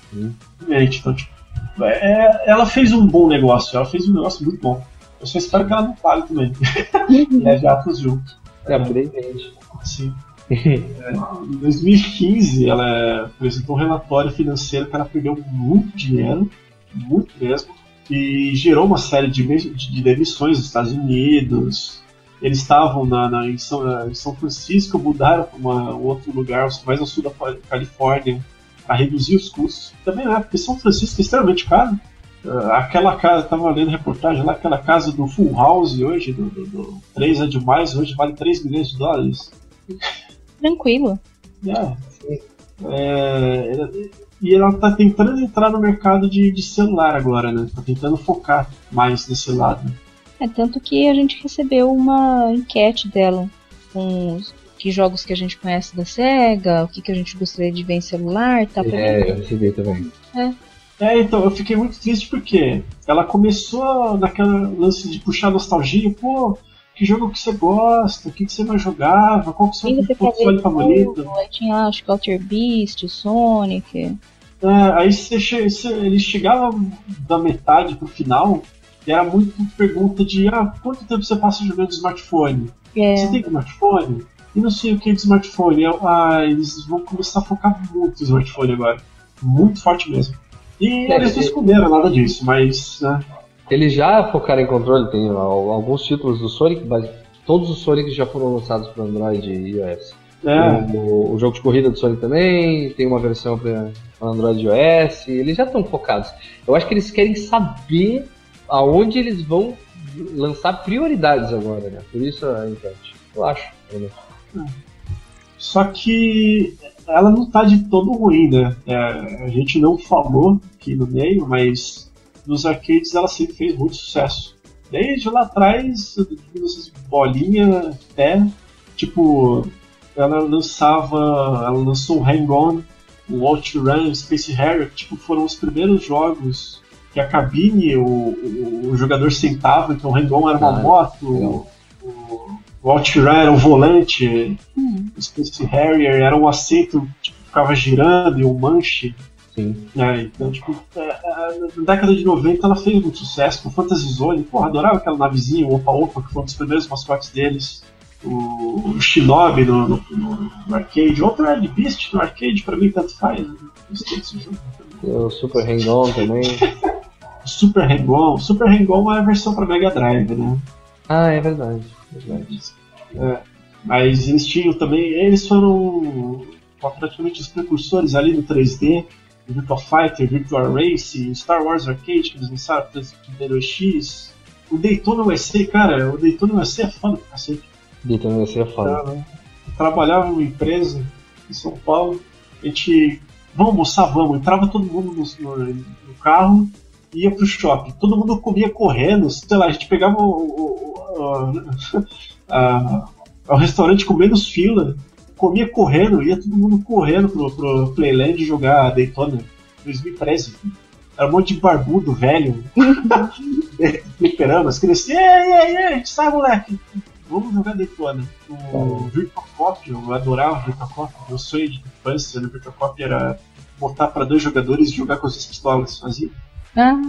Hum. Então, tipo, é, ela fez um bom negócio, ela fez um negócio muito bom. Eu só espero que ela não pague também. E leve atos junto. É, por aí vende. Sim. É, em dois mil e quinze, ela apresentou um relatório financeiro que ela perdeu muito dinheiro, muito mesmo, e gerou uma série de, de demissões nos Estados Unidos. Eles estavam na, na, em, São, em São Francisco, mudaram para um outro lugar, mais ao sul da Califórnia, para reduzir os custos. Também é, porque São Francisco é extremamente caro. Uh, aquela casa, estava lendo reportagem lá, aquela casa do Full House hoje, do, do, do três é demais, hoje vale três milhões de dólares. Tranquilo. É, é, e ela está tentando entrar no mercado de, de celular agora, né? Está tentando focar mais nesse lado. É tanto que a gente recebeu uma enquete dela com os que jogos que a gente conhece da SEGA, o que, que a gente gostaria de ver em celular, tá? É, eu recebi também. É. É, então, eu fiquei muito triste porque ela começou naquela lance de puxar nostalgia, pô, que jogo que você gosta, o que, que você mais jogava, qual que é o seu console favorito? Aí tinha, acho que Alter Beast, Sonic. É, aí você che você, eles chegavam da metade pro final, e era muito pergunta de, ah, quanto tempo você passa jogando de smartphone? É. Você tem smartphone? E não sei o que de smartphone. Eu, ah, eles vão começar a focar muito no smartphone agora. Muito forte mesmo. E é, eles não esconderam nada disso, mas, né? Eles já focaram em controle, tem alguns títulos do Sonic, mas todos os Sonics já foram lançados para Android e iOS. É. O, o jogo de corrida do Sonic também, tem uma versão para Android e iOS, eles já estão focados. Eu acho que eles querem saber aonde eles vão lançar prioridades agora, né? Por isso a enquete. Eu acho. Né? Só que ela não tá de todo ruim, né? É, a gente não falou aqui no meio, mas nos arcades ela sempre fez muito sucesso. Desde lá atrás, essas bolinhas até, tipo, ela lançava, ela lançou o Hang-On, o OutRun, o Space Harrier, que tipo, foram os primeiros jogos que a cabine, o, o, o jogador sentava, então o Hang-On era uma ah, moto, o, o OutRun era um volante, hum. o Space Harrier era um assento que tipo, ficava girando e um manche. Sim. É, então, tipo, é, na década de noventa ela fez muito sucesso com Fantasy Zone. Porra, adorava aquela navezinha, o Opa Opa, que foi um dos primeiros mascotes deles. O, o Shinobi no, no, no arcade. Outro Red Beast no arcade, pra mim, tanto faz. Eu gostei desse jogo. O Super Hang-On também. Super Hang-On. Super Hang-On é a versão pra Mega Drive, né? Ah, é verdade. É verdade. É, mas eles tinham também. Eles foram praticamente os precursores ali no três D. Virtua Fighter, Virtua Race, Star Wars Arcade, que eles lançaram para o dois X. O Daytona U S A, cara, o Daytona U S A é foda pra cacete. Daytona U S A é foda. Eu trabalhava numa empresa em São Paulo, a gente, vamos almoçar, vamos, entrava todo mundo no, no, no carro e ia pro shopping. Todo mundo comia correndo, sei lá, a gente pegava o, o, o, a, a, o restaurante com menos fila, comia correndo, ia todo mundo correndo pro, pro Playland jogar Daytona dois mil e treze. Era um monte de barbudo, velho. Fliperamas, crescia. Ei, ei, ei, a gente sai, moleque. Vamos jogar Daytona. O Virtua Cop, eu adorava o Virtua Cop. Meu sonho de infância no Virtua Cop era botar pra dois jogadores e jogar com as pistolas. Fazia. Ah.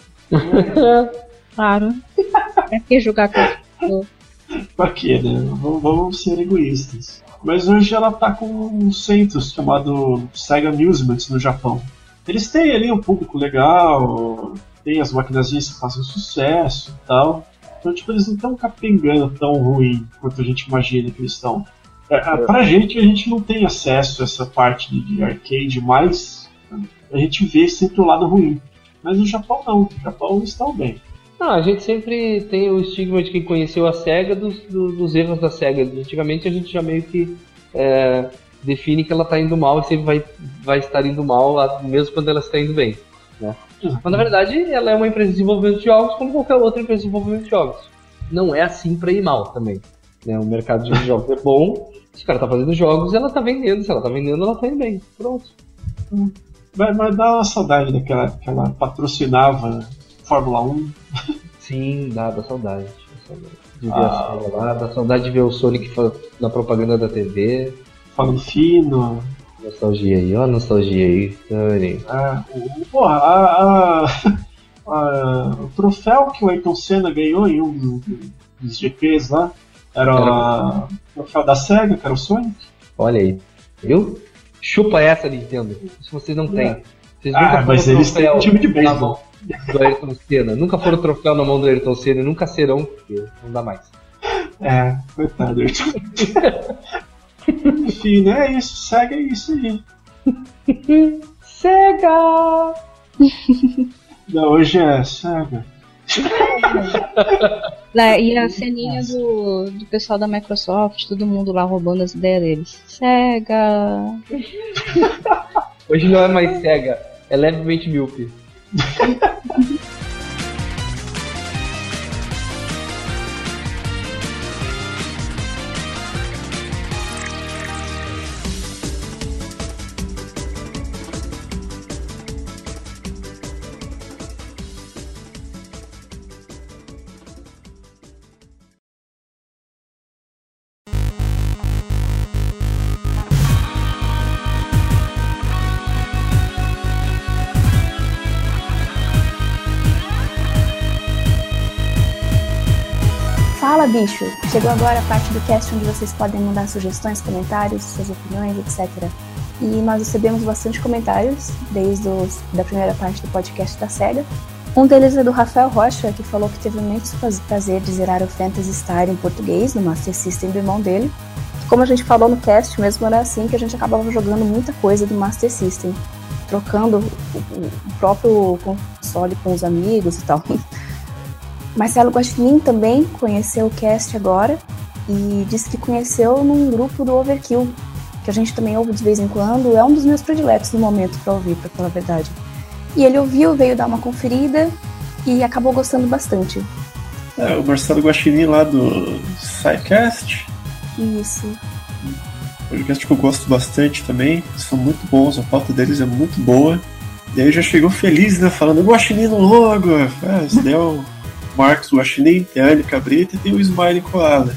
Claro. Pra que jogar com as pistolas? Pra quê, né? Vamos, vamos ser egoístas. Mas hoje ela tá com um centro chamado Sega Amusement no Japão. Eles têm ali um público legal, tem as maquinazinhas que fazem sucesso e tal. Então, tipo, eles não estão capengando tão ruim quanto a gente imagina que eles estão. É, pra gente, a gente não tem acesso a essa parte de, de arcade, mas a gente vê sempre o lado ruim. Mas no Japão não, no Japão eles estão bem. Não, a gente sempre tem o estigma de quem conheceu a SEGA dos, dos, dos erros da SEGA. Antigamente a gente já meio que é, define que ela está indo mal e sempre vai, vai estar indo mal, mesmo quando ela está indo bem. Né? Mas na verdade ela é uma empresa de desenvolvimento de jogos como qualquer outra empresa de desenvolvimento de jogos. Não é assim para ir mal também. Né? O mercado de jogos é bom, se o cara está fazendo jogos, ela está vendendo. Se ela está vendendo, ela está indo bem. Pronto. Mas, mas dá uma saudade daquela que ela patrocinava Fórmula um. Sim, dá, dá saudade. Dá saudade de ver ah, a SEGA lá, dá saudade de ver o Sonic na propaganda da T V. Falando fino. Nostalgia aí, ó a nostalgia aí. Ah, porra, a, a, a, o troféu que o Ayrton Senna ganhou em um dos G Ps lá era, era... o troféu da SEGA, que era o Sonic. Olha aí, viu? Chupa essa, Nintendo. Isso vocês não têm. Vocês ah, mas eles têm um time de beisebol do Ayrton Senna. Nunca foram troféu na mão do Ayrton Senna e nunca serão, porque não dá mais. É, coitado, Ayrton. Enfim, né? É isso, SEGA é isso aí. SEGA! Não, hoje é SEGA. E a ceninha do, do pessoal da Microsoft, todo mundo lá roubando as ideias deles. SEGA! Hoje não é mais SEGA, é levemente míope. Fala, bicho! Chegou agora a parte do cast onde vocês podem mandar sugestões, comentários, suas opiniões, etcétera. E nós recebemos bastante comentários desde os, da primeira parte do podcast da SEGA. Um deles é do Rafael Rocha, que falou que teve muito prazer de zerar o Phantasy Star em português no Master System do irmão dele. Como a gente falou no cast mesmo, era assim que a gente acabava jogando muita coisa do Master System, trocando o, o próprio console com os amigos e tal. Marcelo Guaxinim também conheceu o cast agora e disse que conheceu num grupo do Overkill, que a gente também ouve de vez em quando, é um dos meus prediletos no momento para ouvir, para falar a verdade. E ele ouviu, veio dar uma conferida e acabou gostando bastante. É, o Marcelo Guaxinim lá do SciCast. Isso. Podcast que eu gosto bastante também, são muito bons, a pauta deles é muito boa. E aí já chegou feliz, né, falando Guaxinim no logo, ah, se der o Marcos Guaxinim, tem a Anne Cabrita e tem o Smiley Koala.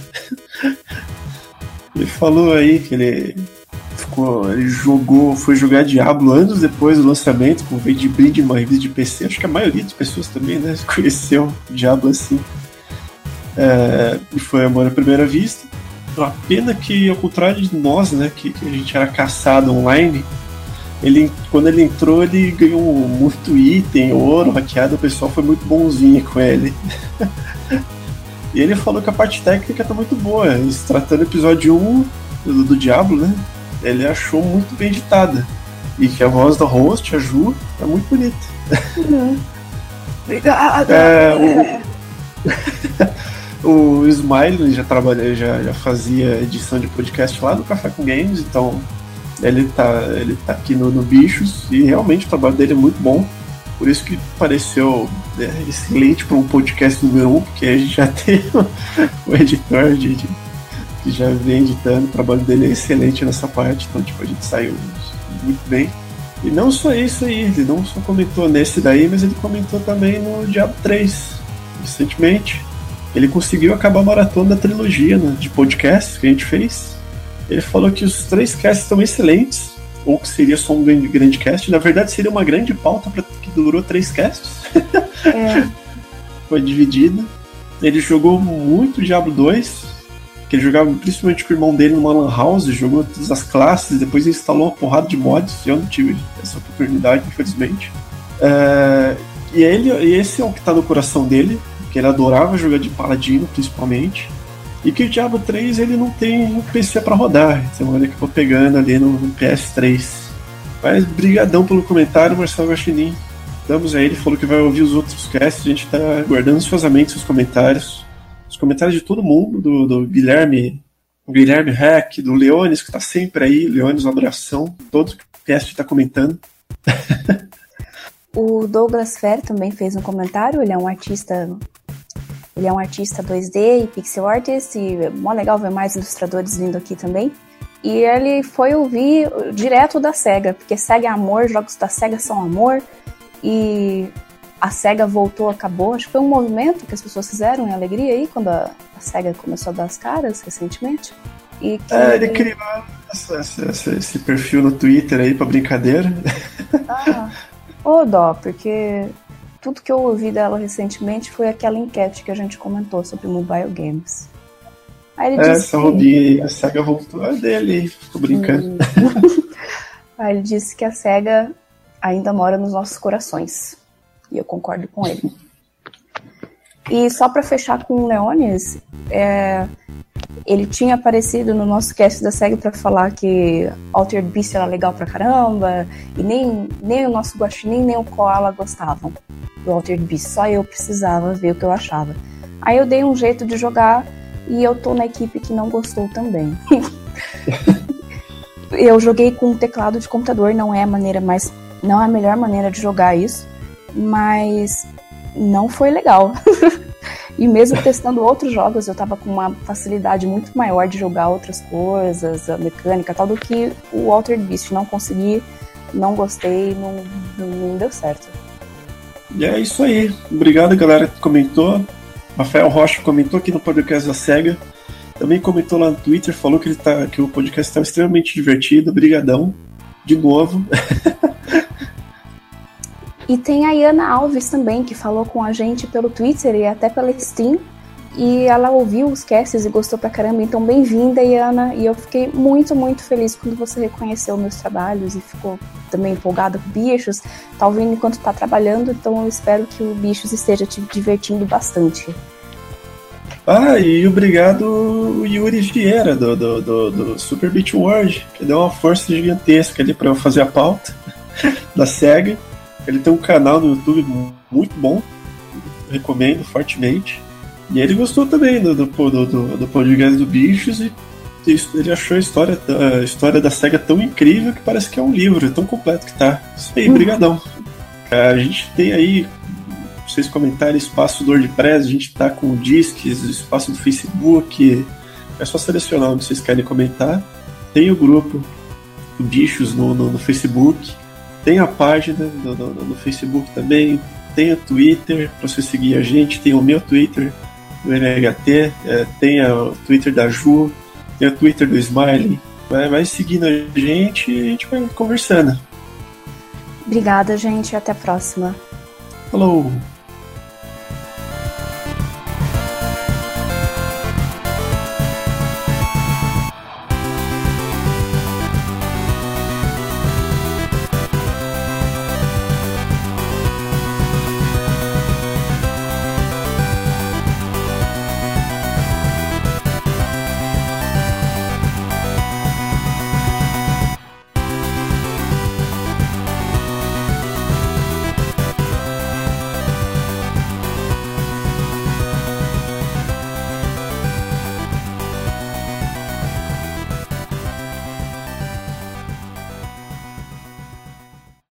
Ele falou aí que ele ficou, ele jogou, foi jogar Diablo anos depois do lançamento, com veio de brinde uma revista de P C. Acho que a maioria das pessoas também, né, conheceu Diablo assim. É, e foi amor à primeira vista. A pena que, ao contrário de nós, né, que, que a gente era caçado online, ele, quando ele entrou, ele ganhou muito item, ouro, hackeado, o pessoal foi muito bonzinho com ele. E ele falou que a parte técnica tá muito boa. Se tratando do episódio um do, do Diablo, né, ele achou muito bem editada. E que a voz da host, a Ju, tá muito bonita. Uhum. Obrigada! É, o... O Smiley já trabalha, já, já fazia edição de podcast lá no Café com Games, então ele tá, ele tá aqui no, no Bichos e realmente o trabalho dele é muito bom, por isso que pareceu é, excelente para um podcast número um, porque a gente já tem o, o editor de, de, que já vem editando, o trabalho dele é excelente nessa parte, então tipo, a gente saiu muito bem. E não só isso aí, ele não só comentou nesse daí, mas ele comentou também no Diablo três, recentemente. Ele conseguiu acabar a maratona da trilogia, né, de podcasts que a gente fez. Ele falou que os três casts estão excelentes, ou que seria só um grande, grande cast. Na verdade, seria uma grande pauta pra, que durou três casts. É. Foi dividida. Ele jogou muito Diablo dois, que ele jogava principalmente com o irmão dele numa lan house, jogou todas as classes, depois instalou uma porrada de mods. Eu não tive essa oportunidade, infelizmente. É, e, ele, e esse é o que está no coração dele, que ele adorava jogar de Paladino, principalmente, e que o Diablo três ele não tem um P C pra rodar, então ele acabou pegando ali no P S três. Mas brigadão pelo comentário, Marcelo Guaxinim. Damos a ele, falou que vai ouvir os outros casts, a gente tá aguardando ansiosamente os comentários. Os comentários de todo mundo, do, do Guilherme, o Guilherme Hack, do Leones, que tá sempre aí, Leones, um abração, todo cast tá comentando. O Douglas Fer também fez um comentário, ele é um artista, ele é um artista dois D e pixel artist, e é mó legal ver mais ilustradores vindo aqui também. E ele foi ouvir direto da SEGA, porque SEGA é amor, jogos da SEGA são amor, e a SEGA voltou, acabou. Acho que foi um movimento que as pessoas fizeram em alegria aí, quando a, a SEGA começou a dar as caras recentemente. E que... É, ele criou, essa, essa, esse perfil no Twitter aí pra brincadeira. Ah, ô dó, porque tudo que eu ouvi dela recentemente foi aquela enquete que a gente comentou sobre mobile games. Aí ele É, disse essa que... roubinha aí, a SEGA voltou a dele, ficou brincando. Hum. Aí ele disse que a SEGA ainda mora nos nossos corações. E eu concordo com ele. E só pra fechar com o Leones, é, ele tinha aparecido no nosso cast da SEGA pra falar que Altered Beast era legal pra caramba, e nem, nem o nosso Guaxinim nem o Koala gostavam do Altered Beast, só eu precisava ver o que eu achava. Aí eu dei um jeito de jogar e eu tô na equipe que não gostou também. Eu joguei com teclado de computador, não é a maneira mais, não é a melhor maneira de jogar isso, mas não foi legal. E mesmo testando outros jogos, eu tava com uma facilidade muito maior de jogar outras coisas, a mecânica, tal, do que o Altered Beast. Não consegui, não gostei, não, não deu certo. E é isso aí. Obrigado, galera, que comentou. Rafael Rocha comentou aqui no podcast da SEGA. Também comentou lá no Twitter, falou que, ele tá, que o podcast estava extremamente divertido. Obrigadão. De novo. E tem a Iana Alves também, que falou com a gente pelo Twitter e até pela Steam. E ela ouviu os casts e gostou pra caramba. Então, bem-vinda, Iana. E eu fiquei muito, muito feliz quando você reconheceu meus trabalhos e ficou também empolgada com Bichos. Tá ouvindo enquanto tá trabalhando, então eu espero que o Bichos esteja te divertindo bastante. Ah, e obrigado Yuri Vieira, do, do, do, do Super Beat World, que deu uma força gigantesca ali pra eu fazer a pauta da SEGA. Ele tem um canal no YouTube muito bom, recomendo fortemente. E ele gostou também do, do, do, do, do podcast do Bichos e ele achou a história, a história da SEGA tão incrível que parece que é um livro, tão completo que tá. Isso aí, brigadão. A gente tem aí, vocês comentarem, espaço do WordPress, a gente tá com o Disques, o espaço do Facebook, é só selecionar onde vocês querem comentar. Tem o grupo do Bichos no, no, no Facebook, tem a página no, no, no Facebook também, tem o Twitter para você seguir a gente, tem o meu Twitter do N H T, é, tem o Twitter da Ju, tem o Twitter do Smiley. Vai, vai seguindo a gente e a gente vai conversando. Obrigada, gente, e até a próxima. Falou!